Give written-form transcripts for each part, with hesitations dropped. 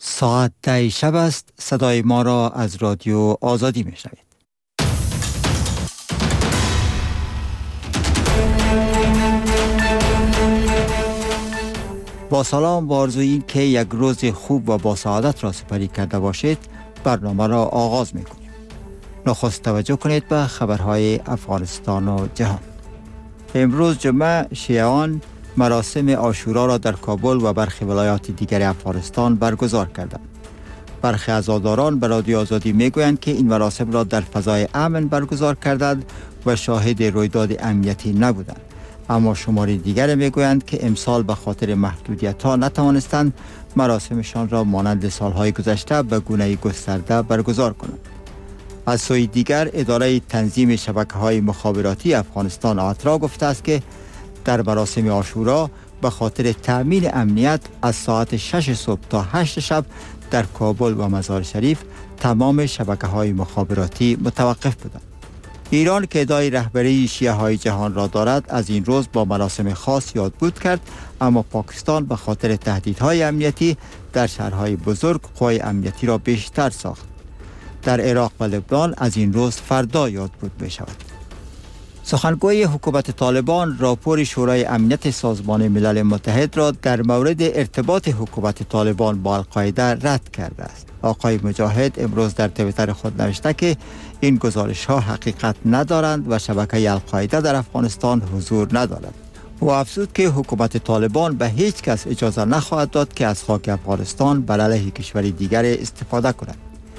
ساعت 10 شب است. صدای ما را از رادیو آزادی میشنوید. با سلام و آرزوی این که یک روز خوب و با سعادت را سپری کرده باشید، برنامه را آغاز میکنیم. نخست توجه کنید به خبرهای افغانستان و جهان. امروز جمعه شیعیان مراسم عاشورا را در کابل و برخی ولایات دیگر افغانستان برگزار کردند. برخی عزاداران به رادیو آزادی میگویند که این مراسم را در فضای امن برگزار کردند و شاهد رویداد امنیتی نبودند. اما شماری دیگر میگویند که امسال به خاطر محدودیت‌ها نتوانستند مراسمشان را مانند سالهای گذشته به گونه گسترده برگزار کنند. از سوی دیگر اداره تنظیم شبکه‌های مخابراتی افغانستان آترا گفته است که در مراسم عاشورا به خاطر تأمین امنیت از ساعت 6 صبح تا 8 شب در کابل و مزار شریف تمام شبکه‌های مخابراتی متوقف بودند. ایران که ادعای رهبری شیعه‌های جهان را دارد از این روز با مراسم خاص یادبود کرد، اما پاکستان به خاطر تهدیدهای امنیتی در شهرهای بزرگ قوای امنیتی را بیشتر ساخت. در عراق و لبنان از این روز فردا یادبود می شود. سخنگوی حکومت طالبان راپور شورای امنیت سازمان ملل متحد را در مورد ارتباط حکومت طالبان با القاعده رد کرده است. آقای مجاهد امروز در توییتر خود نوشته که این گزارش ها حقیقت ندارند و شبکه القاعده در افغانستان حضور ندارد. او افزود که حکومت طالبان به هیچ کس اجازه نخواهد داد که از خاک افغانستان بر علیه کشوری دیگر استفاده کند.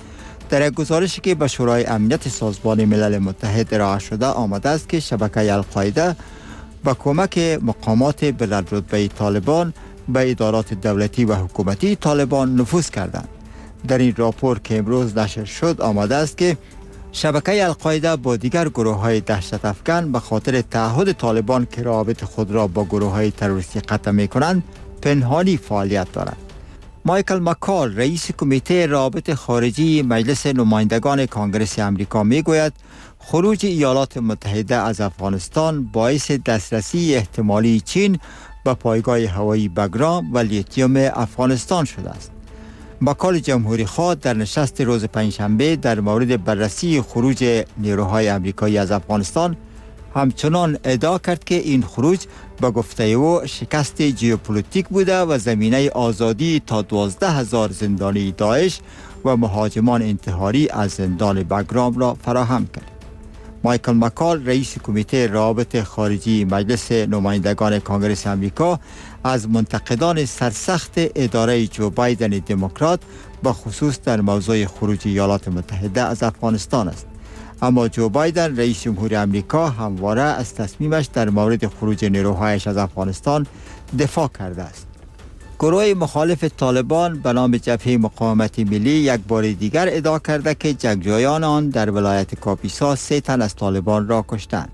در یک گزارشی که به شورای امنیت سازمان ملل متحد ارائه شده آمده است که شبکه القاعده با کمک مقامات بلندرتبه طالبان به ادارات دولتی و حکومتی طالبان نفوذ کردند. در این راپور که امروز نشر شد آمده است که شبکه القاعده با دیگر گروه‌های دهشت افکن به خاطر تعهد طالبان که روابط خود را با گروه‌های تروریستی قطع می‌کنند پنهانی فعالیت دارند. مایکل مکال رئیس کمیته روابط خارجی مجلس نمایندگان کانگرس آمریکا میگوید خروج ایالات متحده از افغانستان باعث دسترسی احتمالی چین به پایگاه هوایی بگرام و لیتیوم افغانستان شده است. مکال جمهوری خواه در نشست روز پنجشنبه در مورد بررسی خروج نیروهای آمریکایی از افغانستان همچنان ادعا کرد که این خروج به گفته او شکست ژئوپلیتیک بوده و زمینه آزادی تا 12,000 زندانی داعش و مهاجمان انتحاری از زندان بگرام را فراهم کرد. مایکل مکال رئیس کمیته روابط خارجی مجلس نمایندگان کانگرس آمریکا از منتقدان سرسخت اداره جو بایدن دموکرات به خصوص در موضوع خروج ایالات متحده از افغانستان است. اما جو بایدن رئیس جمهور آمریکا همواره از تصمیمش در مورد خروج نیروهایش از افغانستان دفاع کرده است. گروه مخالف طالبان به نام جبهه مقاومت ملی یک بار دیگر ادعا کرده که جنگجویان آن در ولایت کاپیسا 3 تن از طالبان را کشتند.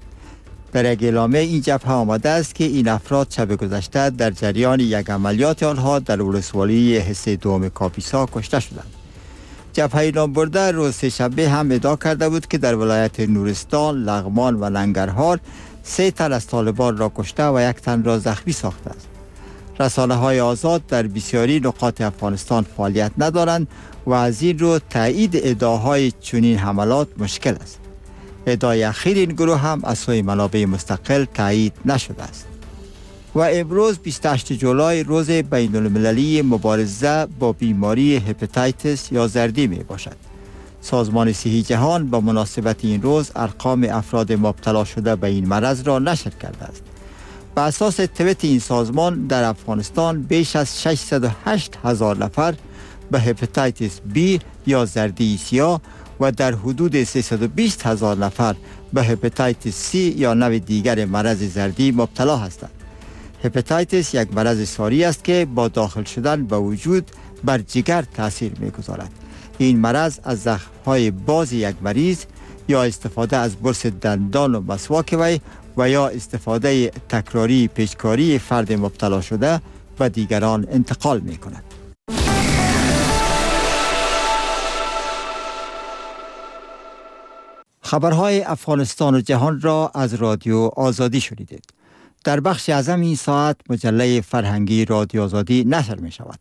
در یک اعلامیه این جبهه آمده است که این افراد شب گذشته در جریان یک عملیات آنها در ولسوالی حصه دوم کاپیسا کشته شدند. جبهه نامبرده روز سه‌شنبه هم ادعا کرده بود که در ولایت نورستان، لغمان و ننگرهار 3 تن از طالبان را کشته و 1 تن را زخمی ساخته است. رسانه‌های آزاد در بسیاری نقاط افغانستان فعالیت ندارند و از این رو تایید ادعاهای چنین حملات مشکل است. ادعای اخیر این گروه هم از سوی منابع مستقل تایید نشده است. و امروز 28 جولای روز بین المللی مبارزه با بیماری هپاتیتس یا زردی می باشد. سازمان صحی جهان به مناسبت این روز ارقام افراد مبتلا شده به این مرض را نشر کرده است. بر اساس توییت این سازمان در افغانستان بیش از 608,000 نفر به هپاتیتس B یا زردی سیاه و در حدود 320,000 نفر به هپاتیتس C یا نوع دیگر مرض زردی مبتلا هستند. هپاتیتس یک مرض ساری است که با داخل شدن به وجود بر جگر تاثیر می‌گذارد. این مرض از زخم‌های باز یک مریض یا استفاده از برس دندان و مسواک وی و یا استفاده تکراری پیچکاری فرد مبتلا شده و دیگران انتقال می‌کند. خبرهای افغانستان و جهان را از رادیو آزادی شنیدید. در بخش اعظم این ساعت مجله فرهنگی رادیو آزادی نشر می شود.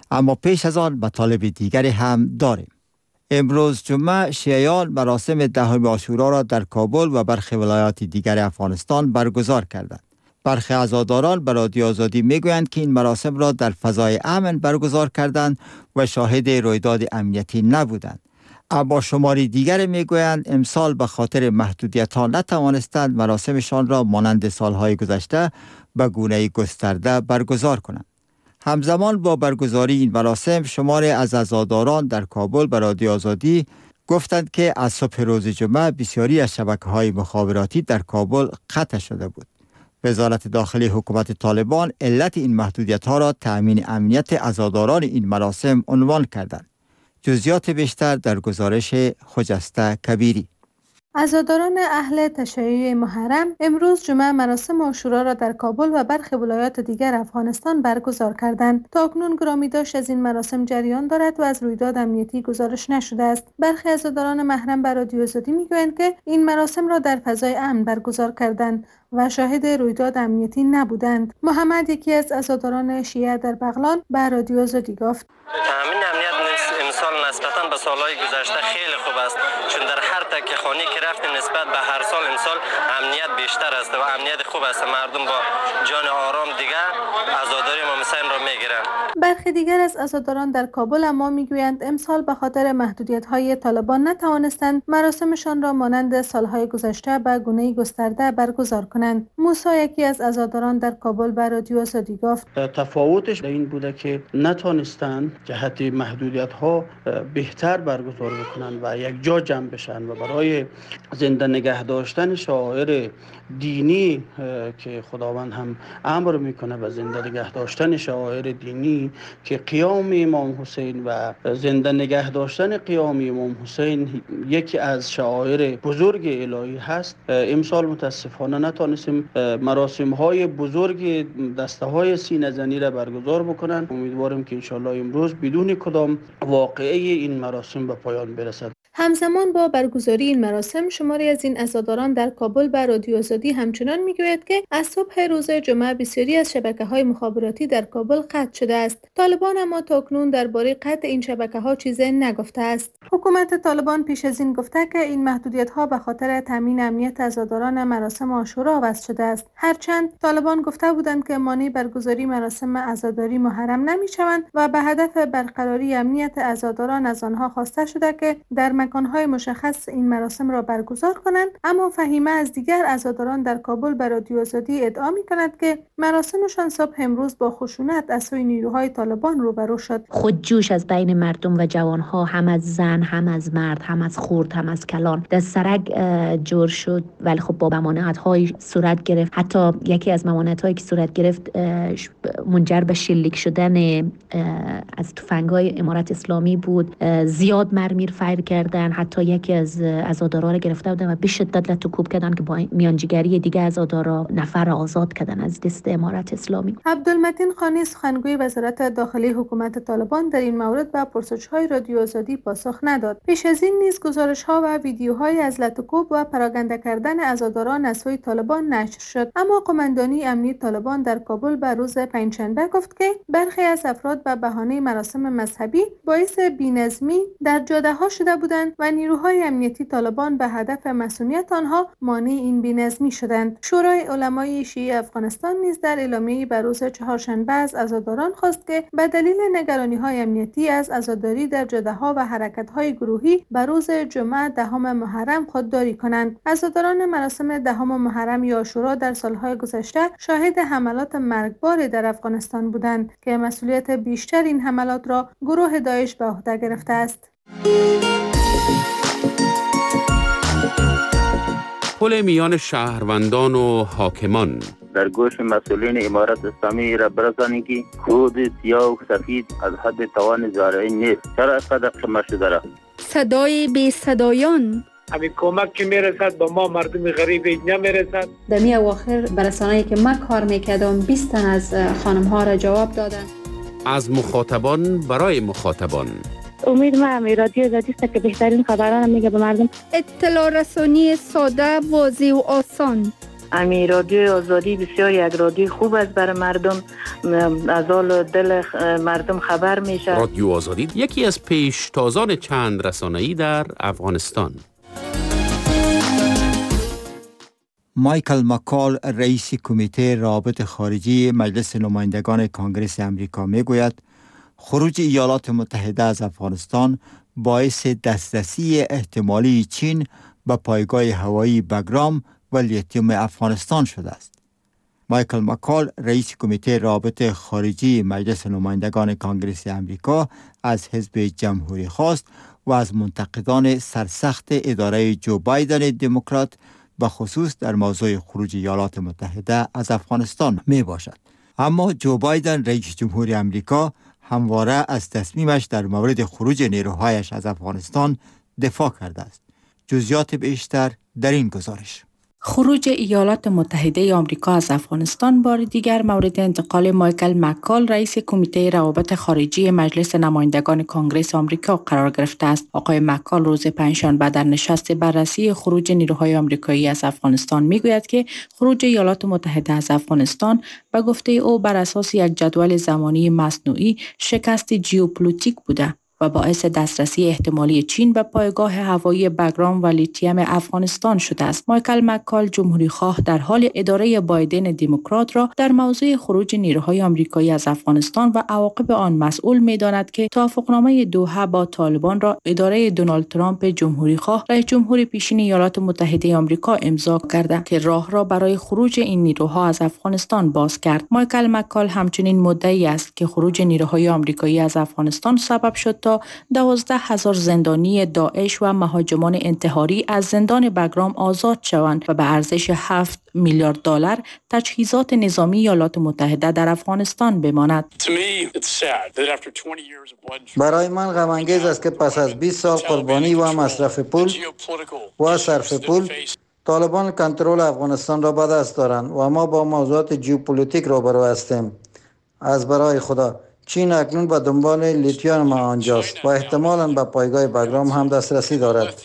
اما پیش از آن مطالب دیگری هم داریم. امروز جمعه شیعیان مراسم 10 عاشورا را در کابل و برخی ولایات دیگر افغانستان برگزار کردند. برخی عزاداران به رادیو آزادی میگویند که این مراسم را در فضای امن برگزار کردند و شاهد رویداد امنیتی نبودند. اما شماری دیگر میگویند امسال به خاطر محدودیت‌ها نتوانستند مراسمشان را مانند سالهای گذشته به گونه گسترده برگزار کنند. همزمان با برگزاری این مراسم شماری از عزاداران در کابل به رادیو آزادی گفتند که از صبح روز جمعه بسیاری از شبکه‌های مخابراتی در کابل قطع شده بود. وزارت داخلی حکومت طالبان علت این محدودیت‌ها را تأمین امنیت عزاداران این مراسم عنوان کردند. جزئیات بیشتر در گزارش خجسته کبیری. عزاداران اهل تشیع محرم امروز جمعه مراسم عاشورا را در کابل و برخی ولایات دیگر افغانستان برگزار کردند. تاکنون گرامی داشت از این مراسم جریان دارد و از رویداد امنیتی گزارش نشده است. برخی عزاداران محرم به رادیو آزادی میگویند که این مراسم را در فضای امن برگزار کردند و شاهد رویداد امنیتی نبودند. محمد، یکی از عزاداران شیعه در بغلان، به رادیو آزادی گفت: تامین امنیت امسال نسبتاً به سالهای گذشته خیلی خوب است، چون در هر تکه خانی که رفت نسبت به هر سال امسال امنیت بیشتر است و امنیت خوب است. مردم با جان آرام دیگه عزاداری امام حسین را میگیرند. برخی دیگر از عزاداران در کابل اما میگویند امسال به خاطر محدودیت‌های طالبان نتوانستند مراسمشان را مانند سالهای گذشته به گونه گسترده برگزار کنند. موسی، یکی از عزاداران در کابل، به رادیو آزادی گفت: تفاوتش این بوده که نتوانستند جهت محدودیت‌ها بهتر برگزار بکنند و یک جا جمع بشن و برای زنده نگه داشتن شعائر دینی که خداوند هم امر میکنه و زنده نگه داشتن شعائر دینی که قیام امام حسین و زنده نگه داشتن قیام امام حسین یکی از شعائر بزرگ الهی هست. امسال متاسفانه نتونستیم مراسم های بزرگ دسته های سینه زنی را برگزار بکنن. امیدوارم که انشالله امروز بدون کدام واقعه این مراسم به پایان برسد. همزمان با برگزاری این مراسم شماری از این عزاداران در کابل به رادیو آزادی همچنان میگوید که از صبح روز جمعه بسیاری از شبکه‌های مخابراتی در کابل قطع شده است. طالبان اما تاکنون درباره قطع این شبکه‌ها چیزی نگفته است. حکومت طالبان پیش از این گفته که این محدودیت‌ها به خاطر تامین امنیت عزاداران مراسم عاشورا وضع شده است. هرچند طالبان گفته بودند که مانع برگزاری مراسم عزاداری محرم نمی‌شوند و به هدف برقراری امنیت عزاداران از آنها خواسته شده که در مکان‌های مشخص این مراسم را برگزار کنند. اما فهیمه از دیگر عزاداران در کابل به رادیو آزادی ادعا می‌کند که مراسمشان صبح امروز با خشونت از سوی نیروهای طالبان روبرو شد. خودجوش از بین مردم و جوانها، هم از زن، هم از مرد، هم از خرد، هم از کلان در سرک جور شد، ولی خب با ممانعت‌های صورت گرفت. حتی یکی از ممانعت‌هایی که صورت گرفت منجر به شلیک شدن از تفنگ‌های امارت اسلامی بود. زیاد مرمیر فایر کردن، حتی یکی از عزادارا را گرفته بودن و به شدت لطوکوب کردن که با میانجیگری دیگه عزادارا نفر آزاد کردن از دست امارت اسلامی. عبدالمتین خانی، سخنگوی وزارت داخلی حکومت طالبان، در این مورد به پرسش‌های رادیو آزادی پاسخ نداد. پیش از این نیز گزارش‌ها و ویدیوهای از لطوکوب و پراگنده کردن عزاداران از سوی طالبان نشر شد. اما قماندانی امنیتی طالبان در کابل به روز پنجشنبه گفت که برخی از افراد به بهانه مراسم مذهبی باعث بی‌نظمی در جاده‌ها شده بودند و نیروهای امنیتی طالبان به هدف مسئولیت آنها مانع این بی‌نظمی شدند. شورای علمای شیعه افغانستان نیز در اعلامیه‌ای به روز چهارشنبه از عزاداران خواست که به دلیل نگرانی‌های امنیتی از عزاداری در جاده‌ها و حرکت‌های گروهی به روز جمعه 10 محرم خودداری کنند. عزاداران مراسم 10 محرم یا عاشورا در سالهای گذشته شاهد حملات مرگبار در افغانستان بودند که مسئولیت بیشتر این حملات را گروه داعش به عهده گرفته است. پل میان شهروندان و حاکمان در گوش مسئولین امارت اسلامی را برسانید که کود سیاه و سفید از حد توان زارعی نیست. چرا اینقدر کم شده را؟ صدای بی صدایان، همین کمک که میرسد با ما مردم غریب نمیرسد. در می اواخر برسانه‌ای که من کار میکردم 20 تن از خانم ها را جواب دادن. از مخاطبان برای مخاطبان. امید ما رادیو آزادی است که بهترین خبران میگه به مردم. اطلاع رسانی ساده، واضح و آسان. امی رادیو آزادی بسیار یک رادیو خوب است برای مردم، از حال دل مردم خبر میشه. رادیو آزادی یکی از پیشتازان چند رسانه‌ای در افغانستان. مایکل مکال رئیس کمیته روابط خارجی مجلس نمایندگان کانگرس امریکا میگوید خروج ایالات متحده از افغانستان باعث دسترسی احتمالی چین به پایگاه هوایی بگرام و لیتیوم افغانستان شده است. مایکل مکال رئیس کمیته روابط خارجی مجلس نمایندگان کانگرس امریکا از حزب جمهوری خواست و از منتقدان سرسخت اداره جو بایدن دموکرات به خصوص در موضوع خروج ایالات متحده از افغانستان می باشد. اما جو بایدن رئیس جمهور امریکا همواره از تصمیمش در مورد خروج نیروهایش از افغانستان دفاع کرده است. جزئیات بیشتر در این گزارش. خروج ایالات متحده آمریکا از افغانستان بار دیگر مورد انتقال مایکل مکال رئیس کمیته روابط خارجی مجلس نمایندگان کانگرس آمریکا قرار گرفته است. آقای مکال روز پنجشنبه در نشست بررسی خروج نیروهای آمریکایی از افغانستان میگوید که خروج ایالات متحده از افغانستان به گفته او بر اساس یک جدول زمانی مصنوعی شکست ژئوپلیتیک بوده و باعث دسترسی احتمالی چین به پایگاه هوایی بگرام و لیتیوم افغانستان شده است. مایکل مکال جمهوری خواه در حال اداره بایدن دموکرات را در موضوع خروج نیروهای آمریکایی از افغانستان و عواقب آن مسئول می‌داند که توافقنامه دوحه با طالبان را اداره دونالد ترامپ جمهوری خواه رئیس جمهور پیشین ایالات متحده آمریکا امضا کرده که راه را برای خروج این نیروها از افغانستان باز کرد. مایکل مکال همچنین مدعی است که خروج نیروهای آمریکایی از افغانستان سبب شد تا 12,000 زندانی داعش و مهاجمان انتحاری از زندان بگرام آزاد شوند و به ارزش 7 میلیارد دلار تجهیزات نظامی ایالات متحده در افغانستان بماند. برای من غم انگیز است که پس از 20 سال قربانی و مصرف پول و صرف پول طالبان کنترل افغانستان را به دست دارند و ما با موضوعات ژئوپلیتیک روبرو هستیم. از برای خدا چین اکنون به دنبال لیتیوم آنجاست و احتمالاً به پایگاه بگرام هم دسترسی دارد.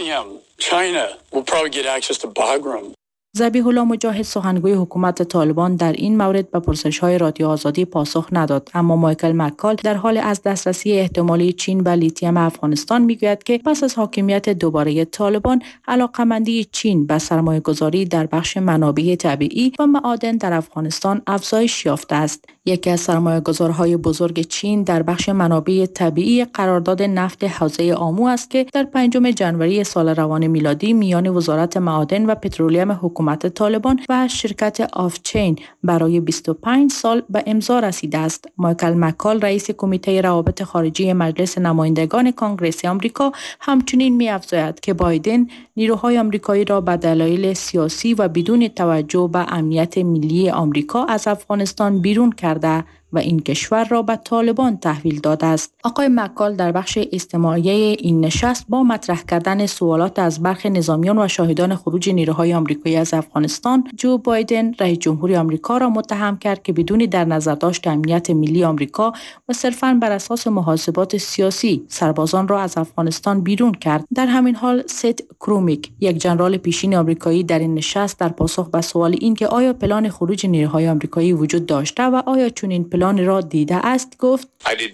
ذبیح الله مجاهد سخنگوی حکومت طالبان در این مورد به پرسش‌های رادیو آزادی پاسخ نداد، اما مایکل مکال در حال از دسترسی احتمالی چین به لیتیوم افغانستان میگوید که پس از حاکمیت دوباره طالبان علاقه‌مندی چین به سرمایه‌گذاری در بخش منابع طبیعی و معادن در افغانستان افزایش یافته است. یکی از سرمایه‌گذارهای بزرگ چین در بخش منابع طبیعی قرارداد نفت حوزه آمو است که در 5 ژانویه سال روان میلادی میان وزارت معادن و پترولیوم حکومت طالبان و شرکت آفچین برای 25 سال به امضا رسیده است. مایکل مکال رئیس کمیته روابط خارجی مجلس نمایندگان کانگرس آمریکا همچنین می‌افزاید که بایدن نیروهای آمریکایی را به دلایل سیاسی و بدون توجه به امنیت ملی آمریکا از افغانستان بیرون کرده و این کشور را به طالبان تحویل داده است. آقای مکال در بخش استماعی این نشست با مطرح کردن سوالات از برخی نظامیان و شاهدان خروج نیروهای آمریکایی از افغانستان، جو بایدن رئیس جمهور آمریکا را متهم کرد که بدون در نظر داشت امنیت ملی آمریکا و صرفاً بر اساس محاسبات سیاسی سربازان را از افغانستان بیرون کرد. در همین حال سید کرومیک، یک ژنرال پیشین آمریکایی در این نشست در پاسخ به سوال این که آیا پلان خروج نیروهای آمریکایی وجود داشته و آیا چنین پلان را دیده است گفت: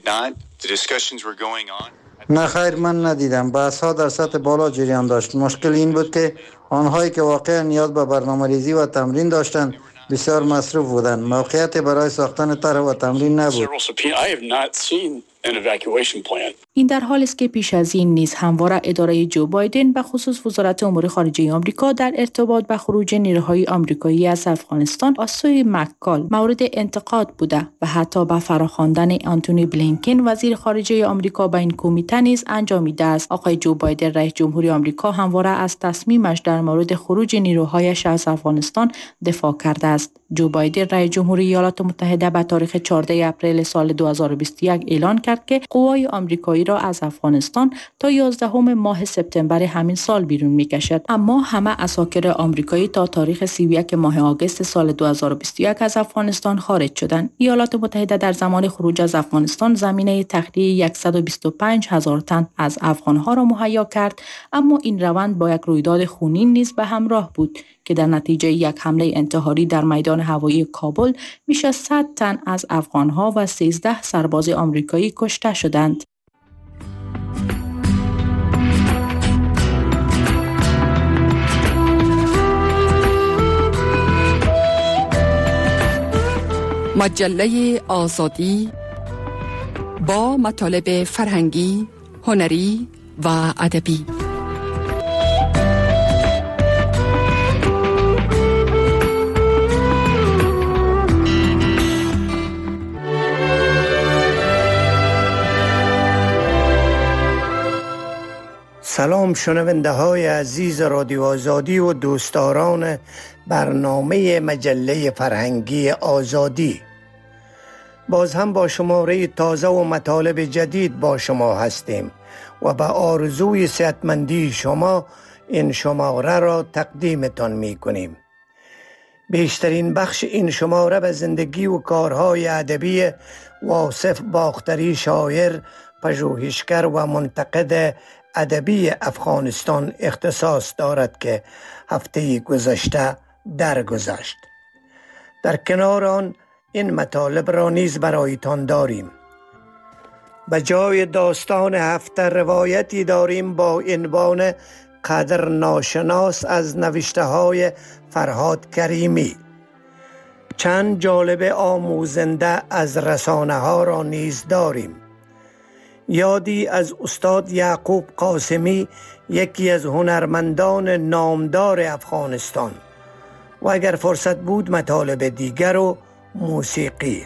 نه خیر، من ندیدم. بحث‌ها در سطح بالا جریان داشت. مشکل این بود که آنهایی که واقعا نیاز به برنامه‌ریزی و تمرین داشتند بسیار مصروف بودند. موقعیت برای ساختن طرح و تمرین نبود. این در حالی است که پیش از این نیز همواره اداره جو بایدن به خصوص وزارت امور خارجه آمریکا در ارتباط به خروج نیروهای آمریکایی از افغانستان از سوی مکال مورد انتقاد بوده و حتی به فراخواندن آنتونی بلینکن وزیر خارجه آمریکا به این کمیته نیز انجامیده است. آقای جو بایدن رئیس جمهور آمریکا همواره از تصمیمش در مورد خروج نیروهایش از افغانستان دفاع کرده است. جو بایدن رئیس جمهور ایالات متحده به تاریخ 14 اپریل سال 2021 اعلان کرد که قوای آمریکایی را از افغانستان تا 11 ماه سپتامبر همین سال بیرون می‌کشد. اما همه عساکر آمریکایی تا تاریخ 31 ماه آگوست سال 2021 از افغانستان خارج شدند. ایالات متحده در زمان خروج از افغانستان زمینه تخلیه 125,000 تن از افغانها را مهیا کرد، اما این روند با یک رویداد خونین نیز به همراه بود که در نتیجه یک حمله انتحاری در میدان هوایی کابل بیش از 100 تن از افغانها و 13 سرباز آمریکایی کشته شدند. مجله آزادی با مطالب فرهنگی، هنری و ادبی. سلام شنونده های عزیز رادیو آزادی و دوستداران برنامه مجله فرهنگی آزادی. باز هم با شماره تازه و مطالب جدید با شما هستیم و به آرزوی صحتمندی شما این شماره را تقدیمتان می کنیم. بیشترین بخش این شماره به زندگی و کارهای ادبی واصف باختری، شاعر، پژوهشگر و منتقد ادبی افغانستان اختصاص دارد که هفته گذشته درگذشت. در کنار آن این مطالب را نیز برایتان داریم. به جای داستان هفته روایتی داریم با عنوان قدر ناشناس از نوشته های فرهاد کریمی. چند جالب آموزنده از رسانه ها را نیز داریم. یادی از استاد یعقوب قاسمی، یکی از هنرمندان نامدار افغانستان، و اگر فرصت بود مطالب دیگر و موسیقی.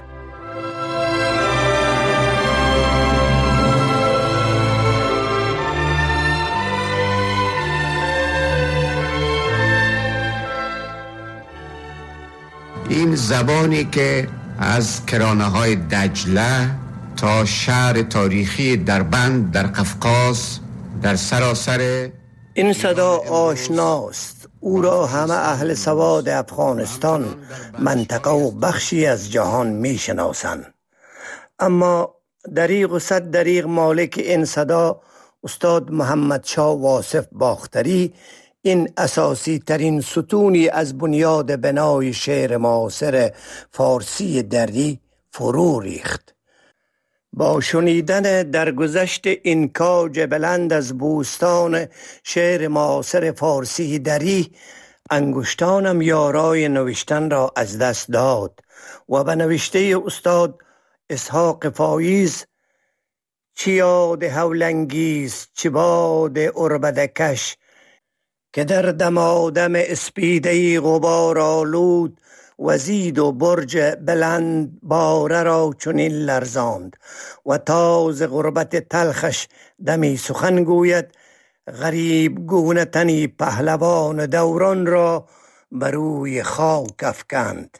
این زبانی که از کرانه‌های دجله تا شهر تاریخی دربند در قفقاز در سراسر این صدا آشناست. او را همه اهل سواد افغانستان، منطقه و بخشی از جهان می شناسند. اما دریغ و صد دریغ مالک این صدا استاد محمد شاه واصف باختری، این اساسی ترین ستونی از بنیاد بنای شعر معاصر فارسی دری فرو ریخت. با شنیدن درگذشت این کاج بلند از بوستان شعر معاصر فارسی دری، انگشتانم یارای نوشتن را از دست داد و به نوشته استاد اسحاق فایز، چی یاد هولنگیز چی باد عربدکش، که در دمادم اسپیدهی غبار آلود وزید و برج بلند باره را چنین لرزاند و تاز غربت تلخش دمی سخن گوید، غریب گونه تنی پهلوان دوران را بروی خاک افکند.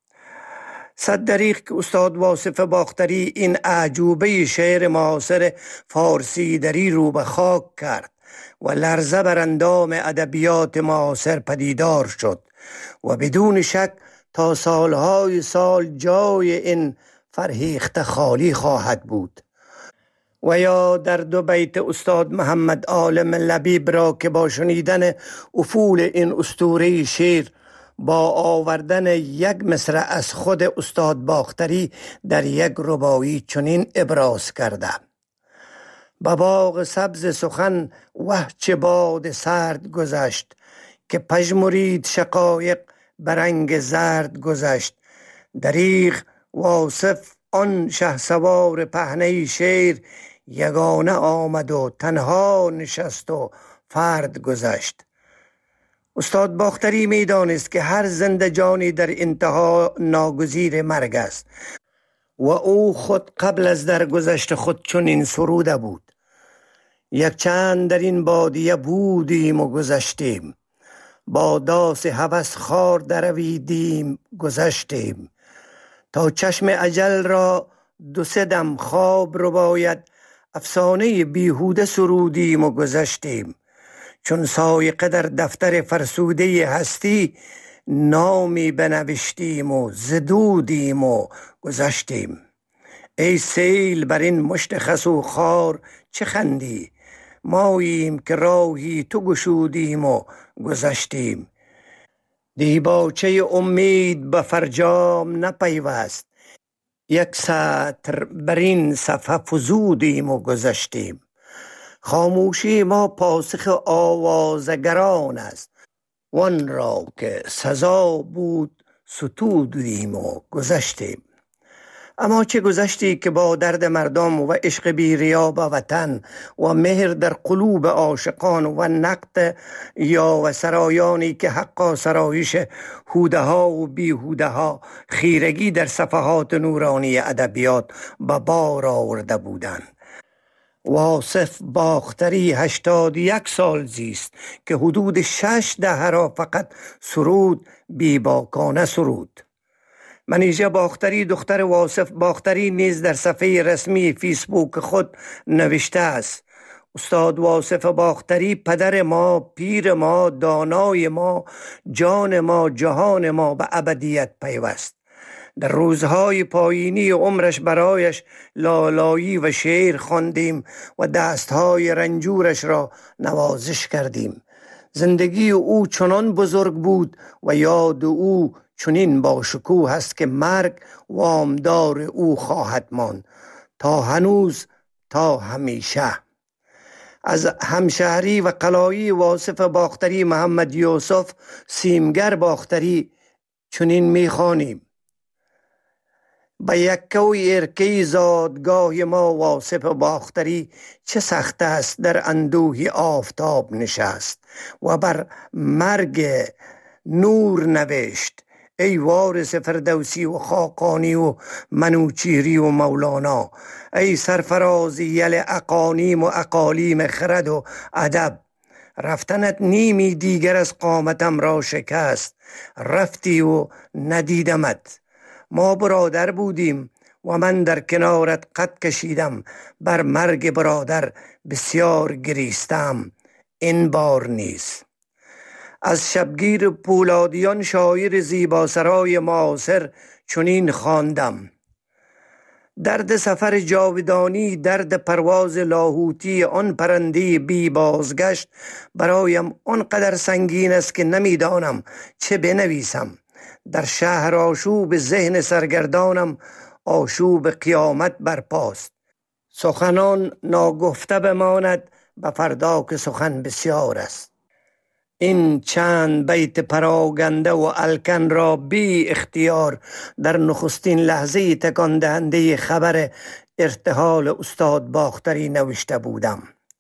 صد دریغ که استاد واصف باختری این اعجوبه شعر معاصر فارسی دری رو به خاک کرد و لرزه بر اندام ادبیات معاصر پدیدار شد و بدون شک تا سالهای سال جای این فرهیخته خالی خواهد بود. و یا در دو بیت استاد محمد عالم لبیب را که با شنیدن افول این اسطوره شعر با آوردن یک مصرع از خود استاد باختری در یک رباعی چنین ابراز کرده: به باغ سبز سخن وه چه باد سرد گذشت، که پژمرید شقایق به رنگ زرد گذشت. دریغ واصف آن شهسوار پهنه شعر، یگانه آمد و تنها نشست و فرد گذشت. استاد باختری می دانست که هر زنده جانی در انتها ناگزیر مرگ است و او خود قبل از درگذشت خود چنین سروده بود: یک چند در این بادیه بودیم و گذشتیم، با داس هوس خار درویدیم گذشتیم، تا چشم اجل را دو سه دم خواب رو باید، افسانه بیهوده سرودیم و گذشتیم. چون سایقه در دفتر فرسوده هستی، نامی بنوشتیم و زدودیم و گذشتیم. ای سیل بر این مشت خس و خار چه خندی، ماییم که راهی تو گشودیم و گذشتیم. دیباچه امید به فرجام نپیوست، یک سطر بر این صفحه فزودیم و گذشتیم. خاموشی ما پاسخ آوازگران است، وان را که سزا بود ستودیم و گذشتیم. اما چه گذشتی که با درد مردم و عشق بی ریا به وطن و مهر در قلوب عاشقان و نقد یا و سرایانی که حقا سرایش هوده ها و بیهوده ها خیرگی در صفحات نورانی ادبیات به بار آورده بودند. واصف باختری 81 سال زیست که حدود 6 دهه را فقط سرود بیباکانه سرود. منیژه باختری دختر واصف باختری نیز در صفحه رسمی فیسبوک خود نوشته است: استاد واصف باختری پدر ما، پیر ما، دانای ما، جان ما، جهان ما به ابدیت پیوست. در روزهای پایینی عمرش برایش لالایی و شعر خواندیم و دستهای رنجورش را نوازش کردیم. زندگی او چنان بزرگ بود و یاد او چنین با شکوه است که مرگ وامدار او خواهد ماند تا هنوز تا همیشه. از همشهری و قلایی واصف باختری محمد یوسف سیمگر باختری چنین میخوانیم: به یکه و ارکی زادگاه ما واصف باختری چه سخت است در اندوهی آفتاب نشست و بر مرگ نور نوشت: ای وارث فردوسی و خاقانی و منوچیری و مولانا، ای سرفراز یل اقانیم و اقالیم خرد و ادب، رفتنت نیمی دیگر از قامتم را شکست، رفتی و ندیدمت. ما برادر بودیم و من در کنارت قد کشیدم، بر مرگ برادر بسیار گریستم، این بار نیست. از شبگیر پولادیان شاعر زیباسرای معاصر چنین خواندم: درد سفر جاودانی، درد پرواز لاهوتی آن پرنده بی بازگشت برایم آنقدر سنگین است که نمیدانم چه بنویسم. در شهر آشوب ذهن سرگردانم آشوب قیامت برپاست. سخنان ناگفته بماند به فردا که سخن بسیار است. این چند بیت پراگنده و الکن را بی اختیار در نخستین لحظه تکان دهنده خبر ارتحال استاد باختری نوشته بودم.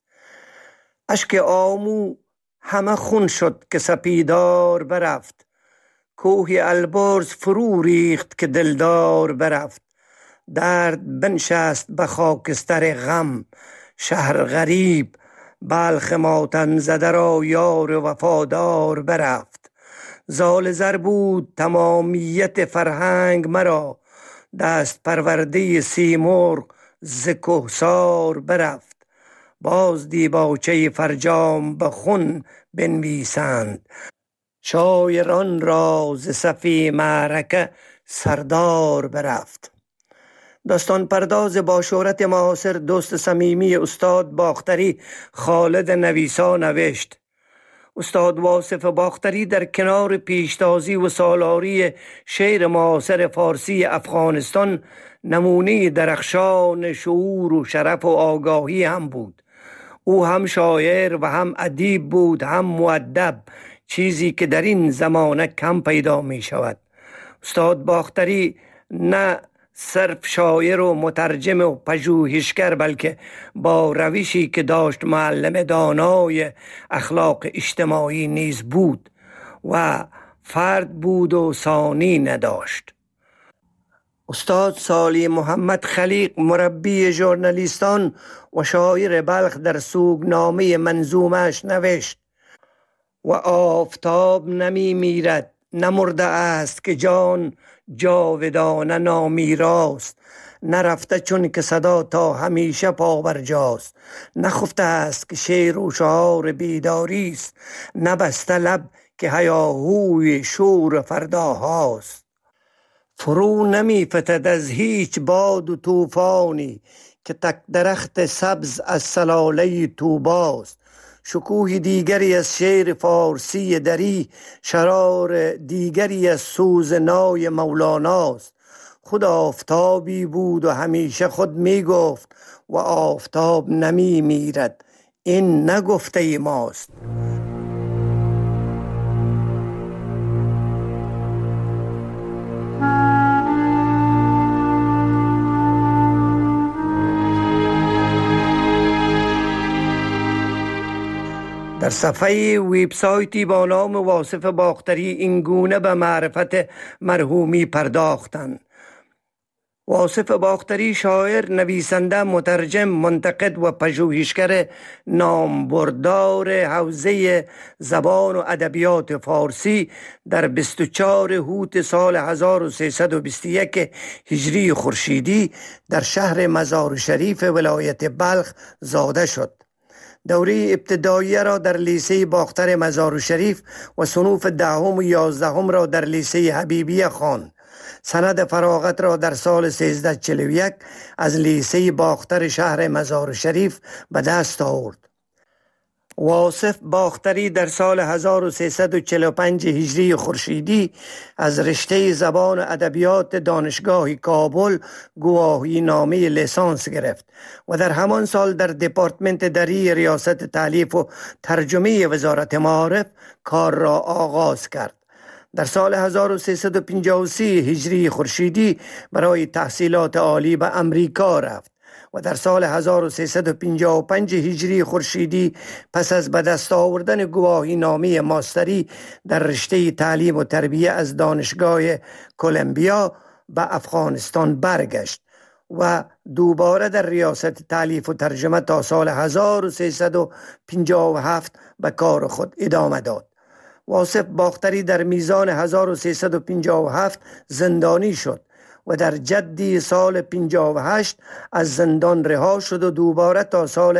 اشک آمو همه خون شد که سپیدار برفت، کوه البرز فرو ریخت که دلدار برفت، درد بنشست به خاکستر غم، شهر غریب بلخ ماتم زده را یار وفادار برفت. زال زر بود تمامیت فرهنگ مرا، دست پرورده سیمرغ ز کهسار برفت. باز دیباچه فرجام به خون بنویسند، شاعران را ز صفی معرکه سردار برفت. داستان پرداز با شهرت معاصر دوست صمیمی استاد باختری خالد نویسا نوشت: استاد واصف باختری در کنار پیشتازی و سالاری شعر معاصر فارسی افغانستان نمونه درخشان شعور و شرف و آگاهی هم بود. او هم شاعر و هم ادیب بود، هم مؤدب، چیزی که در این زمانه کم پیدا می شود. استاد باختری نه صرف شاعر و مترجم و پژوهشگر، بلکه با روشی که داشت معلم دانای اخلاق اجتماعی نیز بود و فرد بود و ثانی نداشت. استاد سالی محمد خلیق مربی ژورنالیستان و شاعر بلخ در سوگنامه منظومش نوشت: و آفتاب نمی میرد نمرده است که جان جاودانه نامیراست، نرفته چون که صدا تا همیشه پابرجاست، نخفته است که شعر و شعار بیداری است، نبسته لب که هیاهوی شور فرداهاست. فرو نمی فتد از هیچ باد و طوفانی که تک درخت سبز از سلاله طوباست، شکوه دیگری از شعر فارسی دری، شرار دیگری از سوز نای مولاناست. خود آفتابی بود و همیشه خود می گفت و آفتاب نمی میرد، این نگفته ماست. در صفحه ویبسایتی با نام واصف باختری این گونه به معرفت مرحومی پرداختند. واصف باختری شاعر، نویسنده، مترجم، منتقد و پژوهشگر نامبردار حوزه زبان و ادبیات فارسی در 24 اوت سال 1321 هجری خورشیدی در شهر مزار شریف ولایت بلخ زاده شد. دوره ابتدایی را در لیسه باختر مزار شریف و صنوف 10 و 11 را در لیسه حبیبیه خواند. سند فراغت را در سال 1341 از لیسه باختر شهر مزار شریف به دست آورد. واصف باختری در سال 1345 هجری خورشیدی از رشته زبان و ادبیات دانشگاه کابل گواهی نامه لیسانس گرفت و در همان سال در دپارتمنت دری ریاست تالیف و ترجمه وزارت معارف کار را آغاز کرد. در سال 1353 هجری خورشیدی برای تحصیلات عالی به امریکا رفت و در سال 1355 هجری خورشیدی پس از به دست آوردن گواهی نامه ماستری در رشته تعلیم و تربیه از دانشگاه کلمبیا به افغانستان برگشت و دوباره در ریاست تالیف و ترجمه تا سال 1357 به کار خود ادامه داد. واصف باختری در میزان 1357 زندانی شد و در جدی سال 58 از زندان رها شد و دوباره تا سال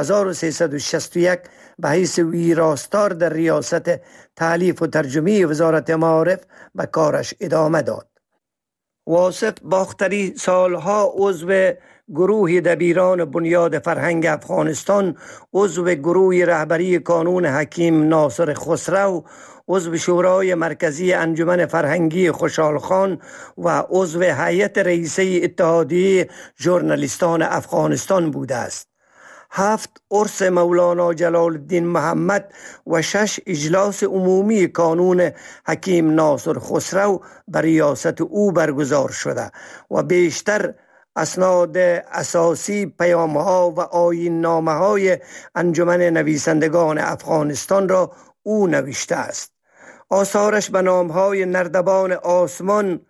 1361 به حیث ویراستار در ریاست تالیف و ترجمه وزارت معارف به کارش ادامه داد. واصف باختری سالها عضو گروه دبیران بنیاد فرهنگ افغانستان، عضو گروه رهبری کانون حکیم ناصر خسرو، عضو شورای مرکزی انجمن فرهنگی خوشحال خان و عضو هیئت رئیسه اتحادیه ژورنالیستان افغانستان بوده است. 7 عرس مولانا جلال الدین محمد و 6 اجلاس عمومی کانون حکیم ناصر خسرو بر ریاست او برگزار شده و بیشتر اسناد اساسی، پیام‌ها و آیین‌نامه‌های انجمن نویسندگان افغانستان را او نوشته است. آثارش به نام‌های نردبان آسمان،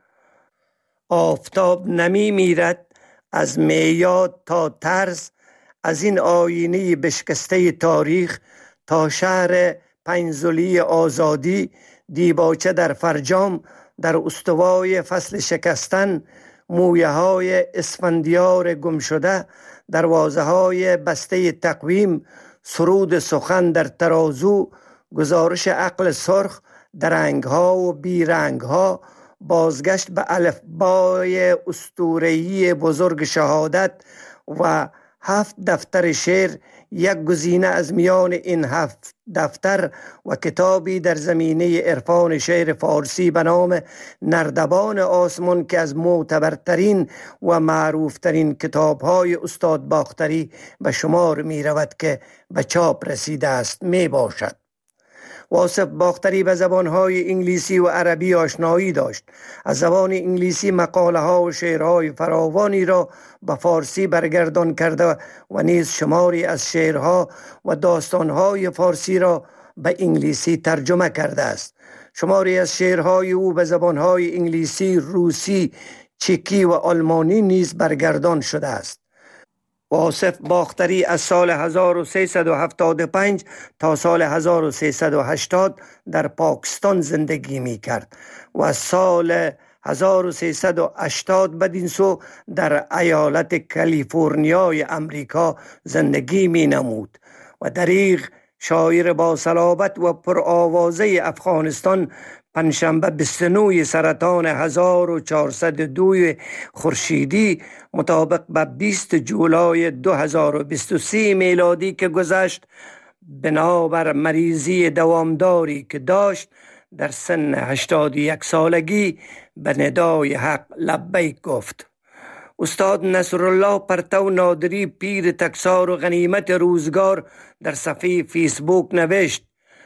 آفتاب نمی میرد، از میاد تا طرز، از این آینه بشکسته تاریخ تا شهر پنجزلی آزادی، دیباچه در فرجام، در استوای فصل شکستن، مویه های اسفندیار گم شده، دروازه های بسته تقویم، سرود سخن در ترازو، گزارش عقل سرخ، درنگ ها و بیرنگ ها، بازگشت به الفبای اسطوره‌ای بزرگ شهادت و 7 دفتر شعر، یک گزینه از میان این 7 دفتر و کتابی در زمینه عرفان شعر فارسی به نام نردبان آسمان که از معتبرترین و معروفترین کتاب‌های استاد باختری به شمار می رود که به چاپ رسیده است می باشد. واصف باختری به زبانهای انگلیسی و عربی آشنایی داشت. از زبان انگلیسی مقاله ها و شعرهای فراوانی را به فارسی برگردان کرده و نیز شماری از شعرها و داستانهای فارسی را به انگلیسی ترجمه کرده است. شماری از شعرهای او به زبانهای انگلیسی، روسی، چکی و آلمانی نیز برگردان شده است. واصف باختری از سال 1375 تا سال 1380 در پاکستان زندگی می کرد و از سال 1380 بدین سو در ایالت کالیفرنیای امریکا زندگی می نمود و دریغ شاعر با صلابت و پرآوازه افغانستان پنجشنبه 29 سرطان 1402 خورشیدی مطابق به 20 جولای 2023 میلادی که گذشت بنابر مریضی دوامداری که داشت در سن 81 سالگی به ندای حق لبیک گفت. استاد نصرالله پرتو نادری پیر تکسار و غنیمت روزگار در صفحه فیسبوک نوشت: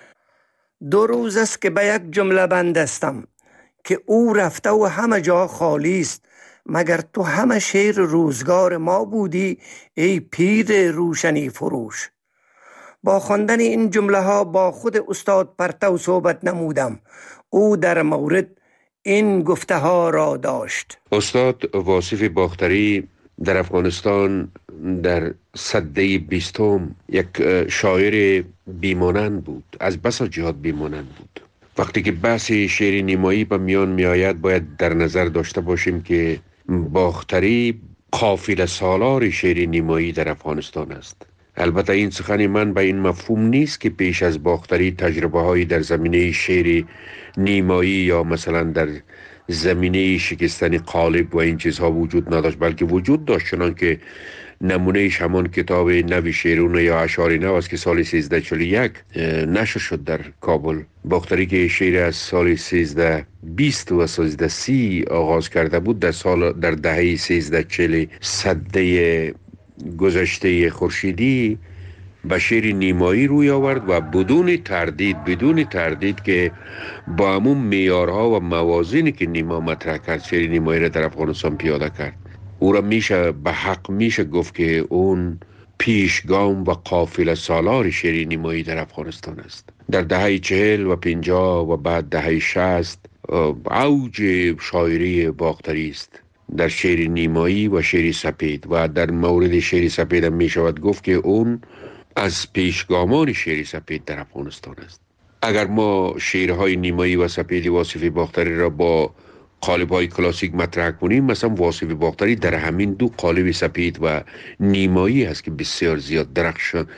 2 روز است که به یک جمله بند هستم که او رفته و همه جا خالی است، مگر تو همه شیر روزگار ما بودی ای پیر روشنی فروش. با خواندن این جمله ها با خود استاد پرتو صحبت نمودم. او در مورد این گفته ها را داشت. استاد واصف باختری در افغانستان در سده 20 یک شاعر بیمانند بود، از بسا جهات بیمانند بود. وقتی که بحث شعر نیمایی به میان می آید باید در نظر داشته باشیم که باختری قافله سالار شعر نیمایی در افغانستان است. البته این سخن من به این مفهوم نیست که پیش از باختری تجربه هایی در زمینه شعر نیمایی یا مثلا در زمینه شکستن قالب و این چیزها وجود نداشت، بلکه وجود داشت، چنان که نمونهش همان کتاب نوی شیرون یا اشعار نو است که سال 1341 نشر شد در کابل. باختری که شعر از سال 1320 و 1330 آغاز کرده بود در دهه 1340 سده گذشته خورشیدی به شعر نیمایی روی آورد و بدون تردید که با همون معیارها و موازینی که نیما مطرح کرد شعر نیمایی را در افغانستان پیاده کرد. او را به حق میشه گفت که اون پیشگام و قافله سالار شعر نیمایی در افغانستان است. در دهه 40 و 50 و بعد دهه 60 اوج شاعری باختری است در شعر نیمایی و شعر سپید، و در مورد شعر سپید هم می شود گفت که اون از پیشگامان شعر سپید در افغانستان است. اگر ما شعرهای نیمایی و سپید واصف باختری را با قالب‌های کلاسیک مطرح کنیم، مثلا واصف باختری در همین 2 قالب سپید و نیمایی است که بسیار زیاد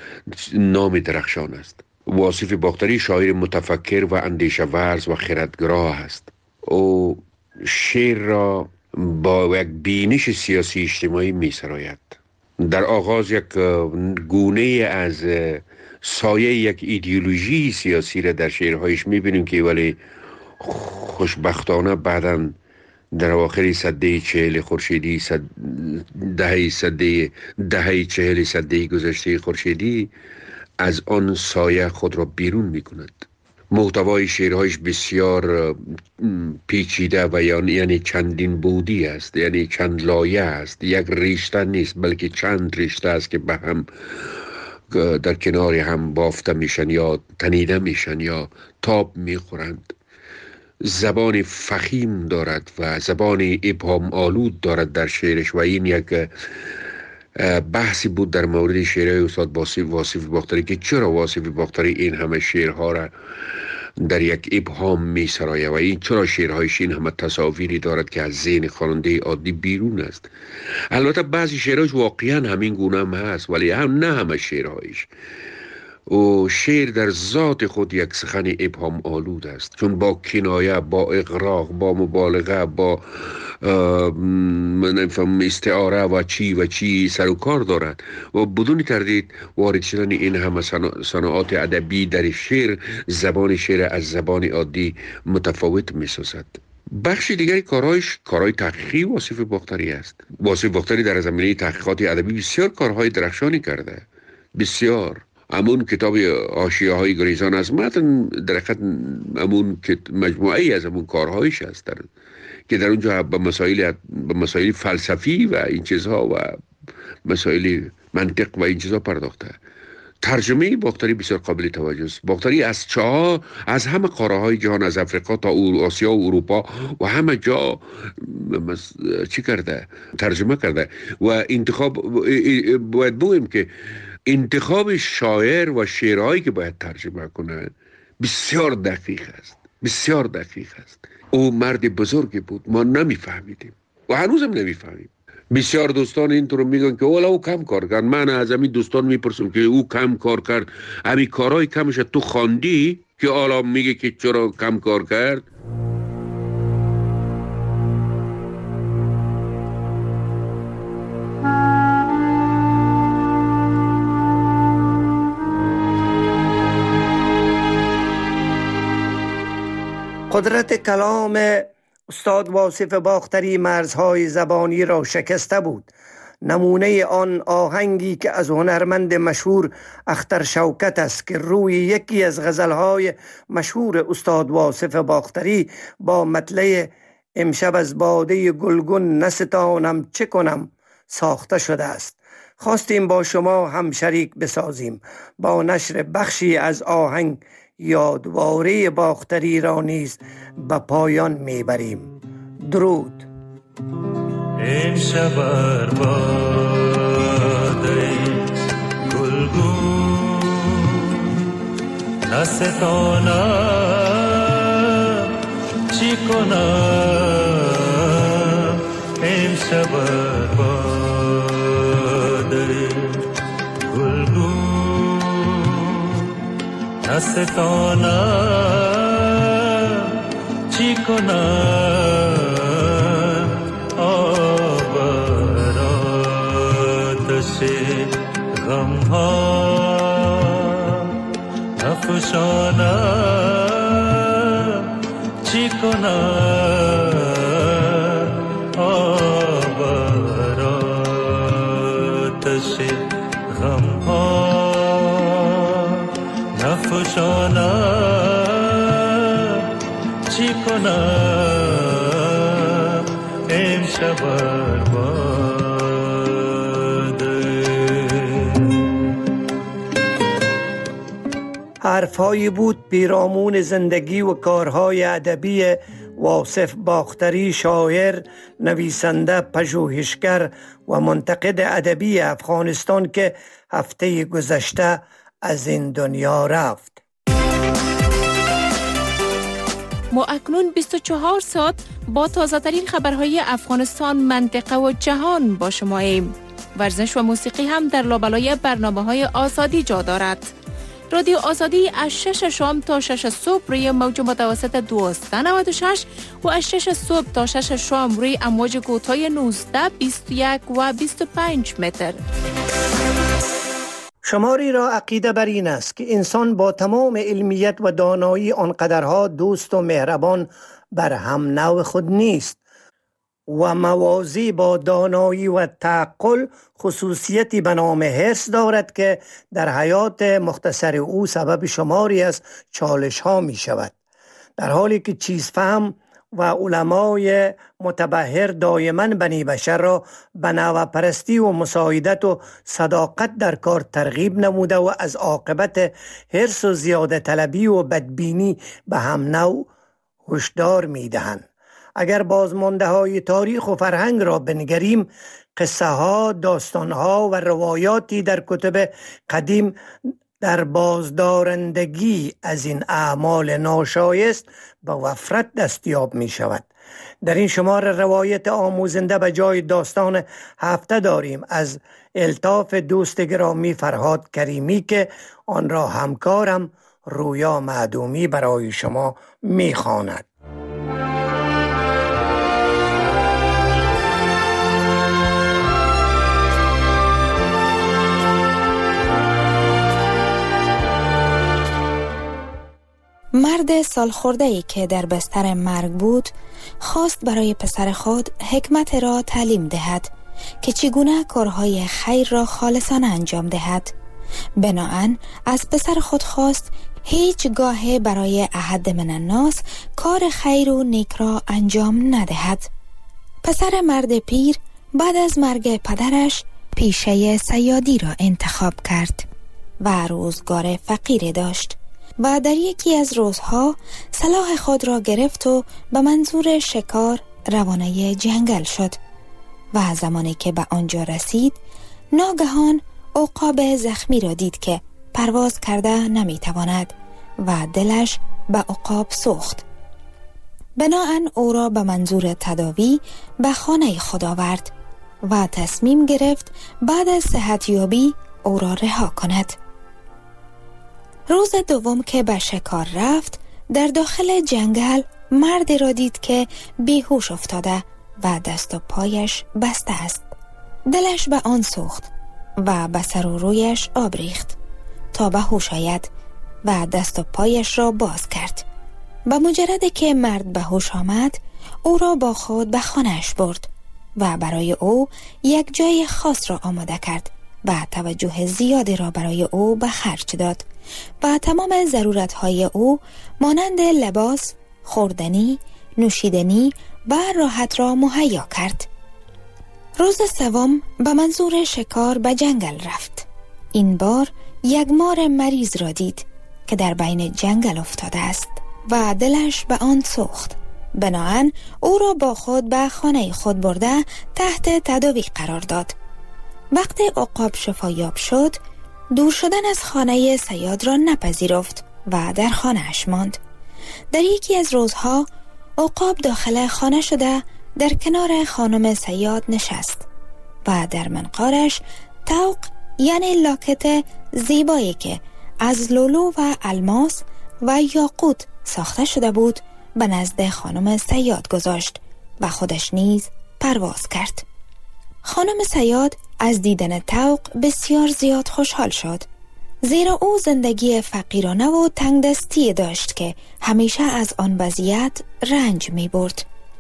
نام درخشان است. واصف باختری شاعر متفکر و اندیشه ورز و خردگراه است. او شعر را با یک بینش سیاسی اجتماعی می سراید. در آغاز یک گونه از سایه یک ایدئولوژی سیاسی را در شعرهایش می بینیم که ولی خوشبختانه بعداً در آخر سده 40 خورشیدی دهه 40 سده گذشته خورشیدی از آن سایه خود را بیرون می کند. محتوای شعرهایش بسیار پیچیده و یعنی چندین بودی است، یعنی چند لایه است، یک ریشته نیست بلکه چند ریشته است که به هم در کنار هم بافته میشن یا تنیده میشن یا تاب میخورند. زبان فخیم دارد و زبان ابهام آلود دارد در شعرش و این یک بحثی بود در مورد شعرهای استاد واصف باختری که چرا واصف باختری این همه شعرها را در یک ابهام می سرایه و این چرا شعرهایش این همه تصاویری دارد که از ذهن خواننده عادی بیرون است. البته بعضی شعرهایش واقعا همین گونه هم هست ولی نه همه شعرهایش. و شعر در ذات خود یک سخن ابهام آلود است، چون با کنایه، با اغراق، با مبالغه، با استعاره و چی سر و کار دارد و بدون تردید وارد شدن این همه صناعات ادبی در شعر زبان شعر از زبان عادی متفاوت می سازد. بخش دیگری کارهای تحقیقی واصف باختری است. واصف باختری در زمینه تحقیقات ادبی بسیار کارهای درخشانی کرده، بسیار. همون کتاب حاشیه های گریزان از متن در حقیقت همون مجموعه ای از همون کارهایش است که در اونجا به مسائل فلسفی و این چیزها و مسائل منطق و این چیزها پرداخته. ترجمه باختری بسیار قابل توجه است. باختری از همه قاره های جهان، از افریقا تا آسیا و اروپا و همه جا چی کرده؟ ترجمه کرده و باید بگویم که انتخاب شاعر و شعرهایی که باید ترجمه کنه بسیار دقیق است. او مرد بزرگی بود، ما نمیفهمیدیم و هنوزم نمیفهمیم. بسیار دوستان اینطور میگن که اولا او کم کار کرد. من از همین دوستان میپرسم که او کم کار کرد، همین کارهای کمش تو خواندی که حالا میگه که چرا کم کار کرد؟ قدرت کلام استاد واصف باختری مرزهای زبانی را شکسته بود. نمونه آن آهنگی که از هنرمند مشهور اختر شوکت است که روی یکی از غزلهای مشهور استاد واصف باختری با مطلع امشب از باده گلگون نستانم چه کنم ساخته شده است. خواستیم با شما هم شریک بسازیم. با نشر بخشی از آهنگ یادواره باختری را نیز به پایان میبریم. درود. امشب بر باده گلگون نستانم چی کنم. امشب بر باده گلگون نستانم چی کنم. غم ها نفشانم چی کنم. آبر آتش غم ها نفشانم چی کنم. امشب حرفهایی بود پیرامون زندگی و کارهای ادبی واصف باختری، شاعر، نویسنده، پژوهشگر و منتقد ادبی افغانستان که هفته گذشته از این دنیا رفت. ما اکنون 24 ساعت با تازه‌ترین خبرهای افغانستان، منطقه و جهان با شماییم. ورزش و موسیقی هم در لابلای برنامه‌های آزادی جا دارد. رادیو آزادی از 6 شام تا 6 صبح روی موج متوسط 1296 و از 6 صبح تا 6 شام روی امواج کوتاه 19، 21 و 25 متر. شماری را عقیده بر این است که انسان با تمام علمیت و دانایی آنقدرها دوست و مهربان بر هم نوع خود نیست و موازی با دانایی و تعقل خصوصیتی به نام حرص دارد که در حیات مختصر او سبب شماری از چالش ها می شود. در حالی که چیز فهم و علمای متبحر دائما بنی بشر را به نوع پرستی و مساعدت و صداقت در کار ترغیب نموده و از عاقبت حرص و زیاده طلبی و بدبینی به هم نوع هشدار می دهند. اگر بازمانده های تاریخ و فرهنگ را بنگریم، قصه ها، داستان ها و روایاتی در کتب قدیم در بازدارندگی از این اعمال ناشایست به وفرت دستیاب می شود. در این شمار روایت آموزنده به جای داستان هفته داریم از الطاف دوست گرامی فرهاد کریمی که آن را همکارم رویا معدومی برای شما می خواند. مرد سالخورده‌ای که در بستر مرگ بود خواست برای پسر خود حکمت را تعلیم دهد که چگونه کارهای خیر را خالصانه انجام دهد. بناهن از پسر خود خواست هیچ گاه برای احد من الناس کار خیر و نیک را انجام ندهد. پسر مرد پیر بعد از مرگ پدرش پیشه صیادی را انتخاب کرد و روزگار فقیری داشت و در یکی از روزها سلاح خود را گرفت و به منظور شکار روانه جنگل شد و زمانی که به آنجا رسید ناگهان عقاب زخمی را دید که پرواز کرده نمیتواند و دلش به عقاب سوخت. بناهن او را به منظور تداوی به خانه خود آورد و تصمیم گرفت بعد از صحتیابی او را رها کند. روز دوم که به شکار رفت در داخل جنگل مردی را دید که بیهوش افتاده و دست و پایش بسته است. دلش به آن سوخت و به سر و رویش آب ریخت تا به هوش آید و دست و پایش را باز کرد و مجرد که مرد به هوش آمد او را با خود به خانه‌اش برد و برای او یک جای خاص را آماده کرد و توجه زیادی را برای او به خرج داد و تمام ضرورت‌های او مانند لباس، خوردنی، نوشیدنی و راحت را مهیا کرد. روز سوم به منظور شکار به جنگل رفت. این بار یک مار مریض را دید که در بین جنگل افتاده است و دلش به آن سوخت. بناهن او را با خود به خانه خود برده تحت تداوی قرار داد. وقتی عقاب شفایاب شد، دور شدن از خانه صیاد را نپذیرفت و در خانه‌اش ماند. در یکی از روزها عقاب داخل خانه شده در کنار خانم صیاد نشست و در منقارش طوق یعنی لاکت زیبایی که از لولو و الماس و یاقوت ساخته شده بود به نزد خانم صیاد گذاشت و خودش نیز پرواز کرد. خانم صیاد از دیدن طوق بسیار زیاد خوشحال شد، زیرا او زندگی فقیرانه و تنگ دستی داشت که همیشه از آن وضعیت رنج می برد.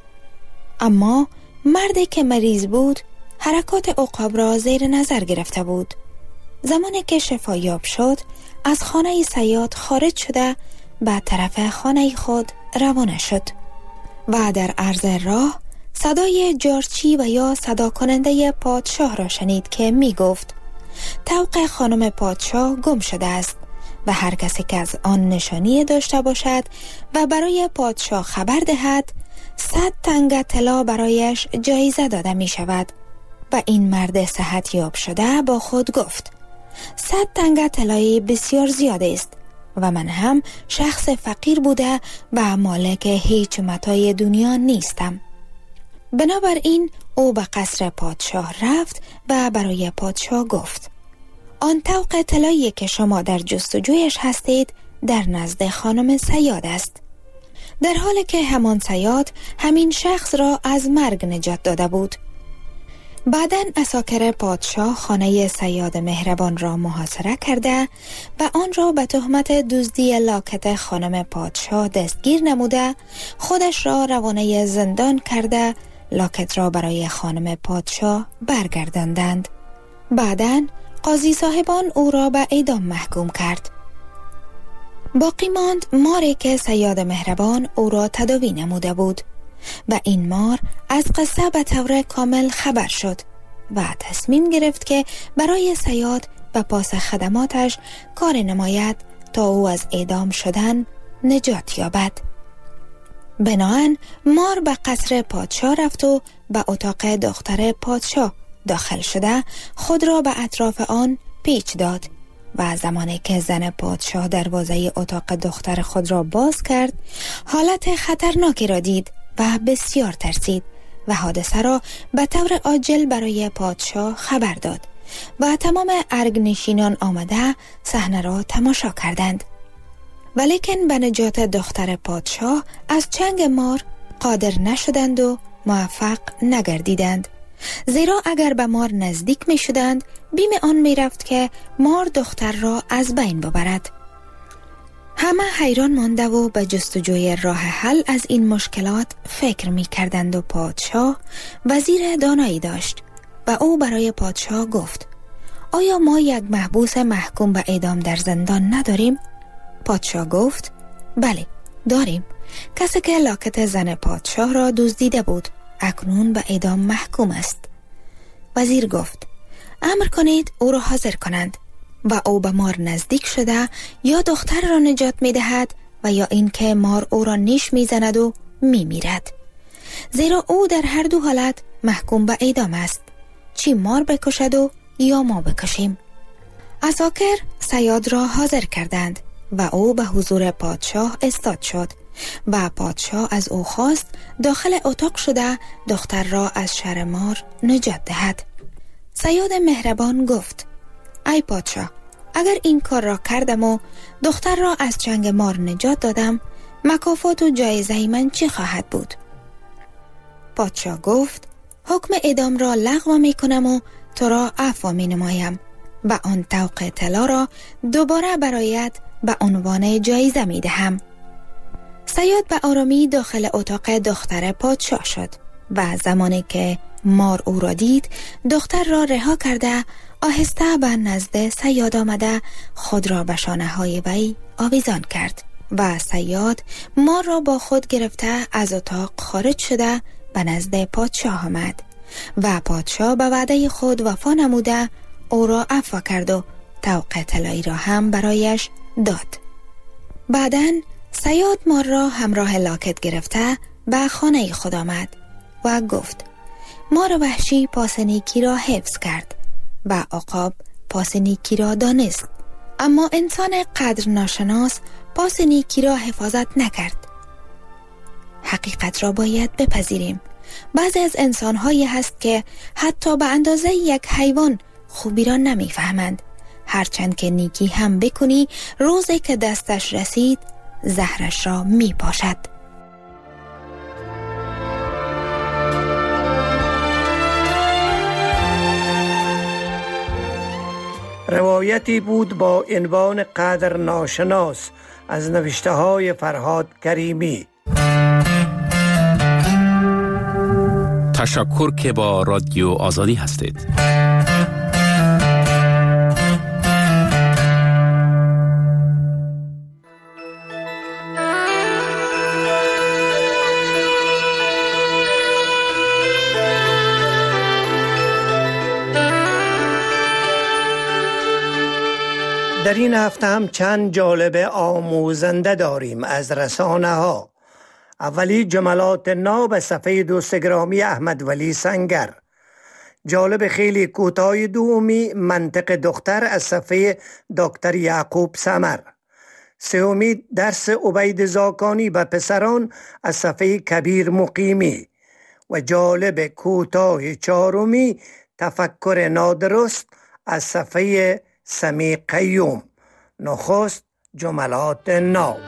اما مردی که مریض بود حرکات عقاب را زیر نظر گرفته بود. زمانی که شفایاب شد از خانه صیاد خارج شده به طرف خانه خود روانه شد و در عرض راه صدای جارچی و یا صدا کننده پادشاه را شنید که می گفت طوق خانم پادشاه گم شده است و هر کسی که از آن نشانی داشته باشد و برای پادشاه خبر دهد 100 تنگ طلا برایش جایزه داده می شود. و این مرد صحت یاب شده با خود گفت 100 تنگ طلای بسیار زیاده است و من هم شخص فقیر بوده و مالک هیچ متاع دنیا نیستم. بنابراین او به قصر پادشاه رفت و برای پادشاه گفت آن طوق طلایی که شما در جستجویش هستید در نزد خانم صیاد است، در حالی که همان صیاد همین شخص را از مرگ نجات داده بود. بعداً عساکر پادشاه خانه صیاد مهربان را محاصره کرده و آن را به تهمت دزدی لاکت خانم پادشاه دستگیر نموده خودش را روانه زندان کرده لاکت را برای خانم پادشاه برگرداندند. بعداً قاضی صاحبان او را به اعدام محکوم کرد. باقی ماند ماری که صیاد مهربان او را تداوی نموده بود و این مار از قصه به طور کامل خبر شد و تصمیم گرفت که برای صیاد و پاس خدماتش کار نماید تا او از اعدام شدن نجات یابد. بناهن مار به قصر پادشاه رفت و به اتاق دختر پادشاه داخل شده خود را به اطراف آن پیچ داد و زمانی که زن پادشاه دروازه اتاق دختر خود را باز کرد حالت خطرناکی را دید و بسیار ترسید و حادثه را به طور عاجل برای پادشاه خبر داد و تمام ارگنشینان آمده صحنه را تماشا کردند. ولیکن به نجات دختر پادشاه از چنگ مار قادر نشدند و موفق نگردیدند، زیرا اگر به مار نزدیک می شدند بیم آن می رفت که مار دختر را از بین ببرد. همه حیران مانده و به جستجوی راه حل از این مشکلات فکر می کردند و پادشاه وزیر دانایی داشت و او برای پادشاه گفت آیا ما یک محبوس محکوم به اعدام در زندان نداریم؟ پادشاه گفت بله داریم، کسی که لاکت زن پادشاه را دزدیده بود اکنون به اعدام محکوم است. وزیر گفت امر کنید او را حاضر کنند. و او به مار نزدیک شده یا دختر را نجات می دهد و یا اینکه مار او را نیش می زند و می میرد، زیرا او در هر دو حالت محکوم به اعدام است، چی مار بکشد و یا ما بکشیم. عساکر صیاد را حاضر کردند و او به حضور پادشاه استاد شد و پادشاه از او خواست داخل اتاق شده دختر را از شر مار نجات دهد. صیاد مهربان گفت ای پادشاه، اگر این کار را کردم و دختر را از چنگ مار نجات دادم مکافات و جایزه من چی خواهد بود؟ پادشاه گفت حکم اعدام را لغو می کنم و تو را عفو می نمایم و آن طوق طلا را دوباره برایت به عنوان جایزه می دهم. صیاد به آرامی داخل اتاق دختر پادشاه شد و زمانی که مار او را دید دختر را رها کرده آهسته به نزد صیاد آمده خود را به شانه های وی آویزان کرد و صیاد مار را با خود گرفته از اتاق خارج شده به نزد پادشاه آمد و پادشاه به وعده خود وفا نموده او را عفو کرد و طوق طلایی را هم برایش داد. بعداً صیاد مار را همراه لاکت گرفته به خانه خود آمد و گفت مار وحشی پاس نیکی را حفظ کرد و عقاب پاس نیکی را دانست، اما انسان قدر ناشناس پاس نیکی را حفاظت نکرد. حقیقت را باید بپذیریم. بعضی از انسان‌هایی هست که حتی به اندازه یک حیوان خوبی را نمی‌فهمند. هرچند که نیکی هم بکنی روزی که دستش رسید زهرش را می‌پاشد. روایتی بود با عنوان قدر ناشناس از نوشته های فرهاد کریمی. تشکر که با رادیو آزادی هستید. در این هفته هم چند جالب آموزنده داریم از رسانه ها. اولی جملات ناب صفحه دوست گرامی احمد ولی سنگر. جالب خیلی کوتاه دومی منطق دختر از صفحه دکتر یعقوب سمر. سومی درس عبید زاکانی به پسران از صفحه کبیر مقیمی. و جالب کوتاه چهارمی تفکر نادرست از صفحه سمی قیوم. نخست جملات ناب.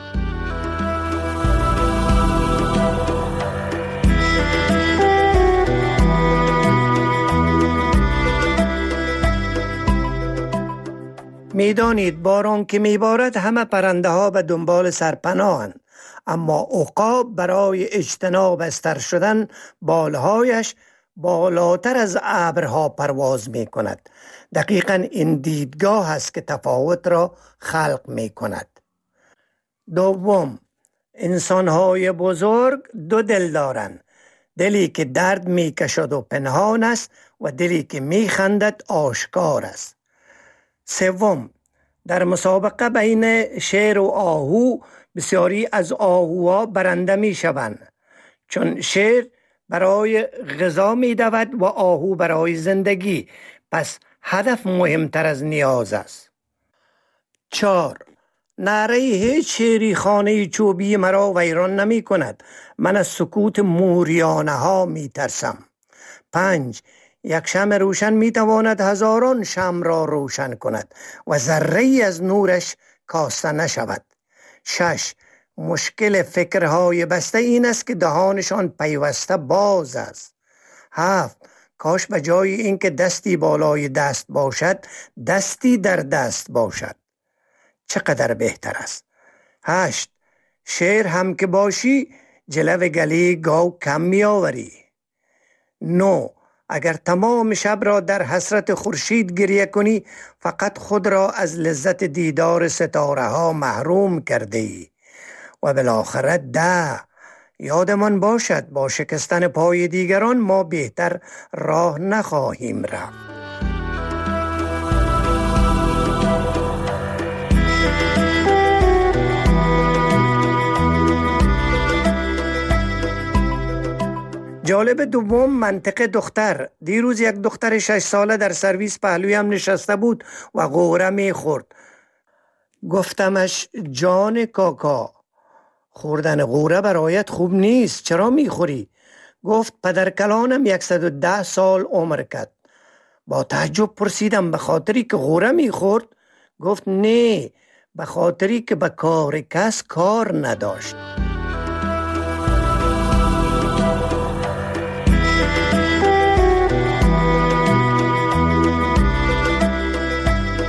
میدانید باران که میبارد همه پرنده ها به دنبال سرپناهند، اما عقاب برای اجتناب از تر شدن بالهایش بالاتر از ابرها پرواز می کند. دقیقاً این دیدگاه است که تفاوت را خلق می کند. دوم، انسان‌های بزرگ دو دل دارند. دلی که درد می کشد و پنهان است و دلی که می خندد آشکار است. سوم، در مسابقه بین شیر و آهو بسیاری از آهوها برنده می شوند، چون شیر برای غذا می دود و آهو برای زندگی، پس هدف مهمتر از نیاز است. 4. نعره هیچ شیری خانه چوبی مرا ویران نمی کند. من از سکوت موریانه ها می ترسم. 5. یک شمع روشن می تواند هزاران شمع را روشن کند و ذره‌ای از نورش کاسته نشود. 6. مشکل فکرهای بسته این است که دهانشان پیوسته باز است. 7. کاش به جای اینکه دستی بالای دست باشد دستی در دست باشد. چقدر بهتر است. 8. شعر هم که باشی جلو گلی گاو کم می آوری. 9. اگر تمام شب را در حسرت خورشید گریه کنی فقط خود را از لذت دیدار ستاره ها محروم کرده ای. و بالاخره 10. یادمان باشد با شکستن پای دیگران ما بهتر راه نخواهیم رفت. جالب دوم منطق دختر. دیروز یک دختر 6 ساله در سرویس پهلویم نشسته بود و غوره می خورد. گفتمش جان کاکا، خوردن غوره برایت خوب نیست، چرا می خوری؟ گفت پدر کلانم 110 سال عمر کرد. با تعجب پرسیدم به خاطری که غوره می خورد؟ گفت نه، به خاطری که به کار کس کار نداشت.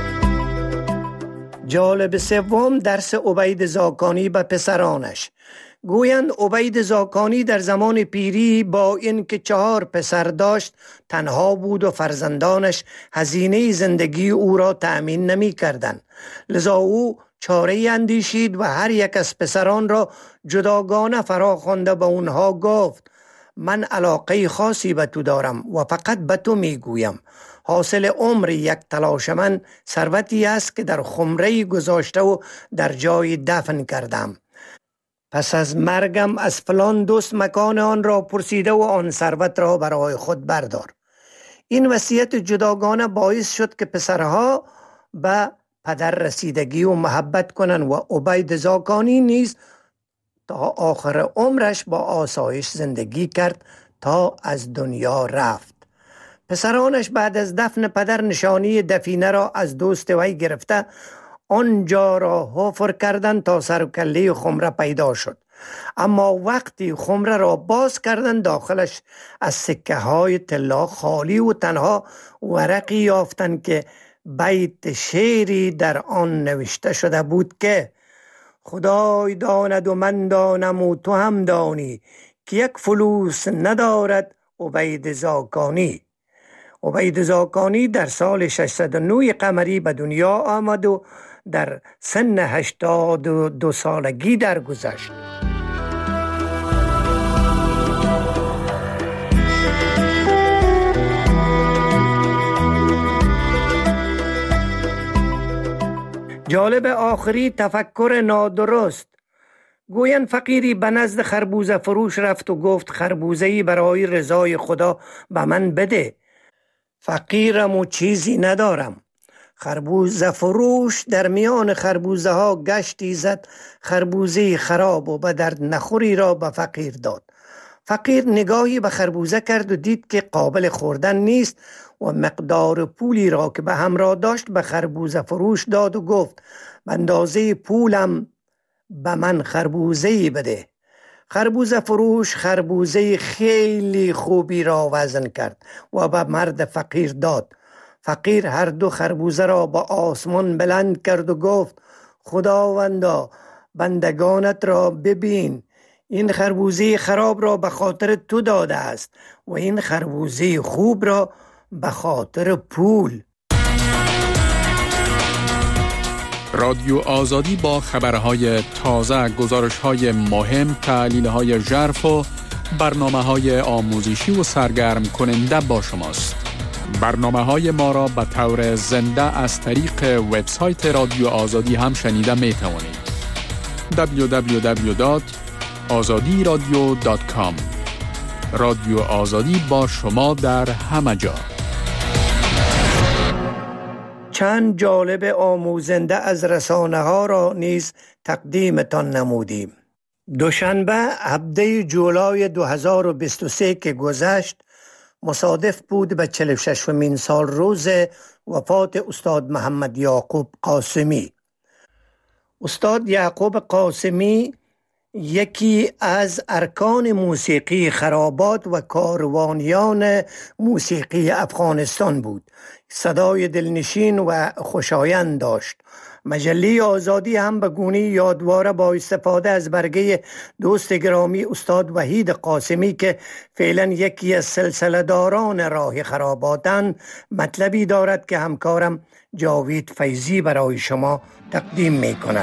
جالب سوم درس عبید زاکانی به پسرانش. گویند عبید زاکانی در زمان پیری با اینکه 4 پسر داشت تنها بود و فرزندانش هزینه زندگی او را تأمین نمی کردند. لذا او چاره اندیشید و هر یک از پسران را جداگانه فرا خوانده به اونها گفت: من علاقه خاصی به تو دارم و فقط به تو می گویم. حاصل عمر یک تلاش من ثروتی است که در خمره گذاشته و در جای دفن کردم. پس از مرگم از فلان دوست مکان آن را پرسیده و آن ثروت را برای خود بردار. این وصیت جداگانه باعث شد که پسرها به پدر رسیدگی و محبت کنند و عبید زاکانی نیز تا آخر عمرش با آسایش زندگی کرد تا از دنیا رفت. پسرانش بعد از دفن پدر نشانی دفینه را از دوست وی گرفته آنجا را حفر کردند تا سر و کله خمره پیدا شد. اما وقتی خمره را باز کردند داخلش از سکه های طلا خالی و تنها ورقی یافتند که بیت شعری در آن نوشته شده بود که: خدای داند و من دانم و تو هم دانی که یک فلوس ندارد عبید زاکانی. عبید زاکانی در سال 609 قمری به دنیا آمد و در سن 82 سالگی درگذشت. جالب آخری تفکر نادرست. گویند فقیری به نزد خربوزه فروش رفت و گفت: خربوزه‌ای برای رضای خدا به من بده، فقیرم و چیزی ندارم. خربوزه فروش در میان خربوزه ها گشتی زد، خربوزه خراب و به درد نخوری را به فقیر داد. فقیر نگاهی به خربوزه کرد و دید که قابل خوردن نیست و مقدار پولی را که به همراه داشت به خربوزه فروش داد و گفت: به اندازه پولم به من خربوزه‌ای بده. خربوزه فروش خربوزه خیلی خوبی را وزن کرد و به مرد فقیر داد. فقیر هر دو خربوزه را به آسمان بلند کرد و گفت: خداوندا، بندگانت را ببین، این خربوزه خراب را به خاطر تو داده است و این خربوزه خوب را به خاطر پول. رادیو آزادی با خبرهای تازه، گزارش‌های مهم، تحلیل‌های ژرف و برنامه‌های آموزشی و سرگرم کننده با شماست. برنامه‌های ما را به طور زنده از طریق وبسایت رادیو آزادی هم شنیده می‌توانید. www.azadiradio.com. رادیو آزادی با شما در همه جا. چند جالب آموزنده از رسانه ها را نیز تقدیمتان نمودیم. دوشنبه 17 جولای 2023 که گذشت مصادف بود به 46مین سال روز وفات استاد محمد یعقوب قاسمی. استاد یعقوب قاسمی یکی از ارکان موسیقی خرابات و کاروانیان موسیقی افغانستان بود. صدای دلنشین و خوشایند داشت. مجله آزادی هم به گونه یادواره با استفاده از برگه دوست گرامی استاد وحید قاسمی که فعلا یکی از سلسله داران راه خراباتند مطلبی دارد که همکارم جاوید فیضی برای شما تقدیم می کند.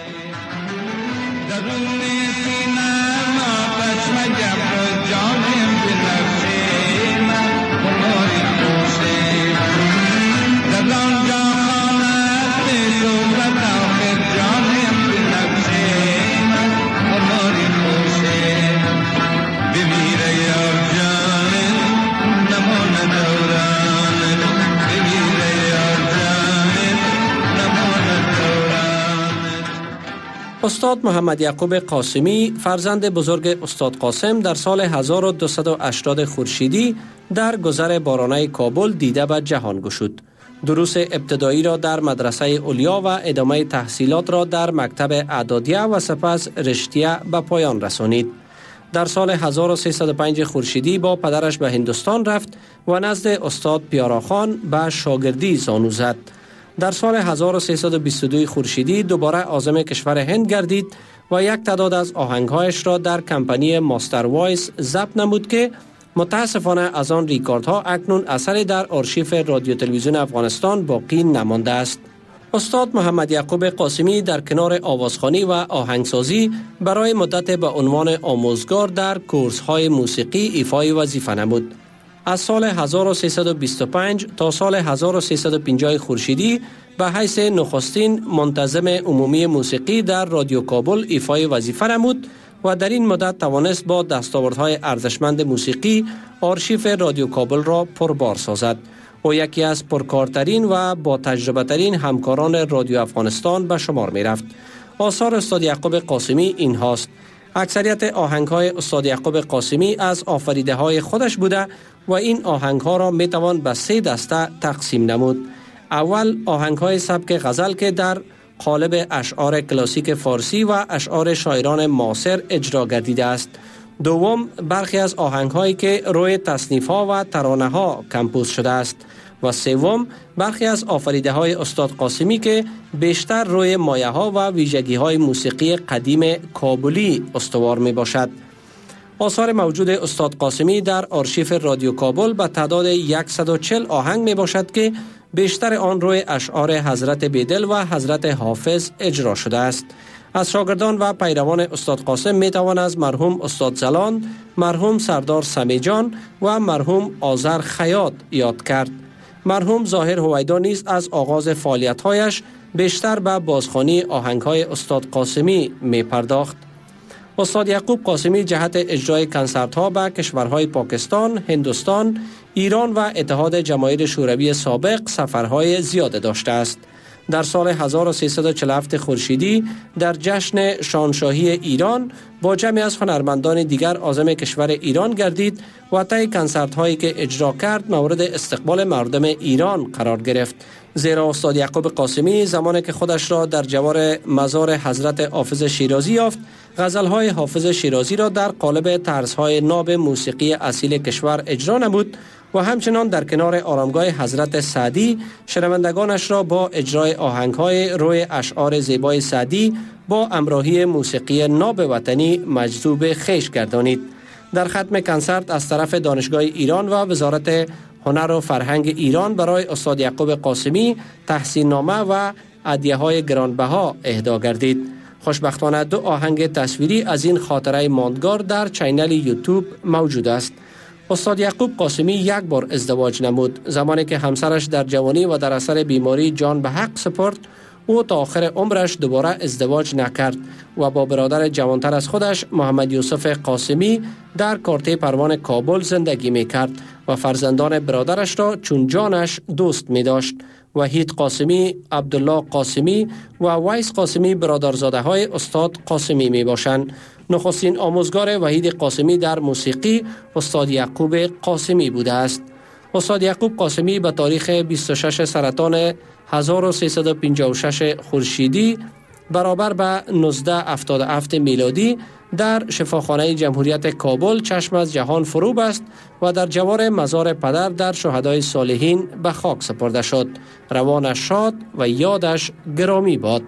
استاد محمد یعقوب قاسمی فرزند بزرگ استاد قاسم در سال 1280 خورشیدی در گذر بارانه کابل دیده به جهان گشود. دروس ابتدایی را در مدرسه علیا و ادامه تحصیلات را در مکتب اعدادیه و سپس رشتیه به پایان رسانید. در سال 1305 خورشیدی با پدرش به هندوستان رفت و نزد استاد پیاراخان به شاگردی زانو زد. در سال 1322 خورشیدی دوباره عازم کشور هند گردید و یک تعداد از آهنگهایش را در کمپانی ماستر وایس ضبط نمود که متاسفانه از آن ریکاردها اکنون اثری در آرشیف رادیو تلویزیون افغانستان باقی نمانده است. استاد محمد یعقوب قاسمی در کنار آوازخوانی و آهنگسازی برای مدت به عنوان آموزگار در کورس‌های موسیقی ایفای وظیفه نمود. از سال 1325 تا سال 1350 خورشیدی به حیث نخستین منتظم عمومی موسیقی در رادیو کابل ایفای وظیفه نمود و در این مدت توانست با دستاوردهای ارزشمند موسیقی آرشیف رادیو کابل را پربار سازد. او یکی از پرکارترین و با تجربه ترین همکاران رادیو افغانستان به شمار می رفت. آثار استاد یعقوب قاسمی این هاست. اکثریت آهنگ‌های استاد یعقوب قاسمی از آفریده های خودش بوده و این آهنگ‌ها را می توان به 3 دسته تقسیم نمود. اول آهنگ‌های سبک غزل که در قالب اشعار کلاسیک فارسی و اشعار شاعران معاصر اجرا گردیده است. دوم برخی از آهنگ‌هایی که روی تصنیف‌ها و ترانه‌ها کمپوز شده است و سوم برخی از آفریده‌های استاد قاسمی که بیشتر روی مایه‌ها و ویژگی‌های موسیقی قدیم کابلی استوار می‌باشد. آثار موجود استاد قاسمی در آرشیف رادیو کابل به تعداد 140 آهنگ می‌باشد که بیشتر آن روی اشعار حضرت بیدل و حضرت حافظ اجرا شده است. از شاگردان و پیروان استاد قاسم می توان از مرحوم استاد زلان، مرحوم سردار سمیجان و مرحوم آذر خیاط یاد کرد. مرحوم ظاهر هویدا نیز از آغاز فعالیت‌هایش بیشتر به بازخوانی آهنگ‌های استاد قاسمی می پرداخت. استاد یعقوب قاسمی جهت اجرای کنسرت‌ها به کشورهای پاکستان، هندوستان، ایران و اتحاد جماهیر شوروی سابق سفرهای زیاده داشته است. در سال 1347 خورشیدی در جشن شاهنشاهی ایران با جمعی از هنرمندان دیگر عازم کشور ایران گردید و طی کنسرت هایی که اجرا کرد مورد استقبال مردم ایران قرار گرفت. زیرا استاد یعقوب قاسمی زمانی که خودش را در جوار مزار حضرت حافظ شیرازی یافت، غزل‌های حافظ شیرازی را در قالب طرزهای ناب موسیقی اصیل کشور اجرا نمود و همچنان در کنار آرامگاه حضرت سعدی شنوندگانش را با اجرای آهنگ‌های روی اشعار زیبای سعدی با همراهی موسیقی ناب وطنی مجذوب خویش گردانید. در ختم کنسرت از طرف دانشگاه ایران و وزارت هنر و فرهنگ ایران برای استاد یعقوب قاسمی تحسین نامه و هدیه‌های گرانبها اهدا گردید. خوشبختانه 2 آهنگ تصویری از این خاطره ماندگار در چینل یوتیوب موجود است. استاد یعقوب قاسمی 1 بار ازدواج نمود. زمانی که همسرش در جوانی و در اثر بیماری جان به حق سپرد، او تا آخر عمرش دوباره ازدواج نکرد و با برادر جوانتر از خودش محمد یوسف قاسمی در کارته پروان کابل زندگی می کرد و فرزندان برادرش را چون جانش دوست می داشت. وحید قاسمی، عبدالله قاسمی و ویس قاسمی برادرزاده های استاد قاسمی می باشند. نخستین آموزگار وحید قاسمی در موسیقی استاد یعقوب قاسمی بوده است. استاد یعقوب قاسمی به تاریخ 26 سرطان 1356 خورشیدی برابر به 1977 میلادی در شفاخانه جمهوریت کابل چشم از جهان فرو بست و در جوار مزار پدر در شهدای صالحین به خاک سپرده شد. روانش شاد و یادش گرامی باد.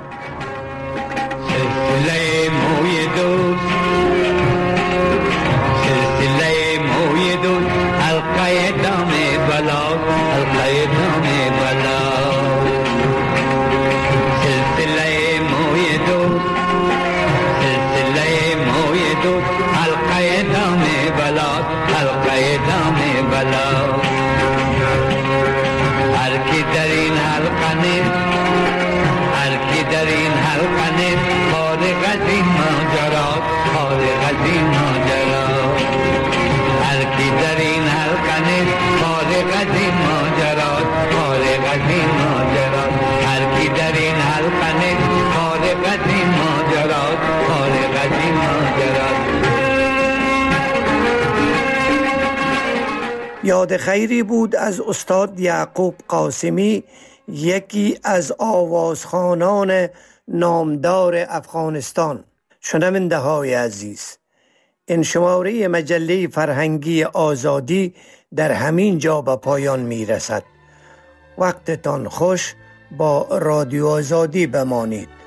یاد خیری بود از استاد یعقوب قاسمی، یکی از آوازخوانان نامدار افغانستان. شنونده های عزیز، این شماره مجله فرهنگی آزادی در همین جا به پایان می رسد. وقتتان خوش با رادیو آزادی بمانید.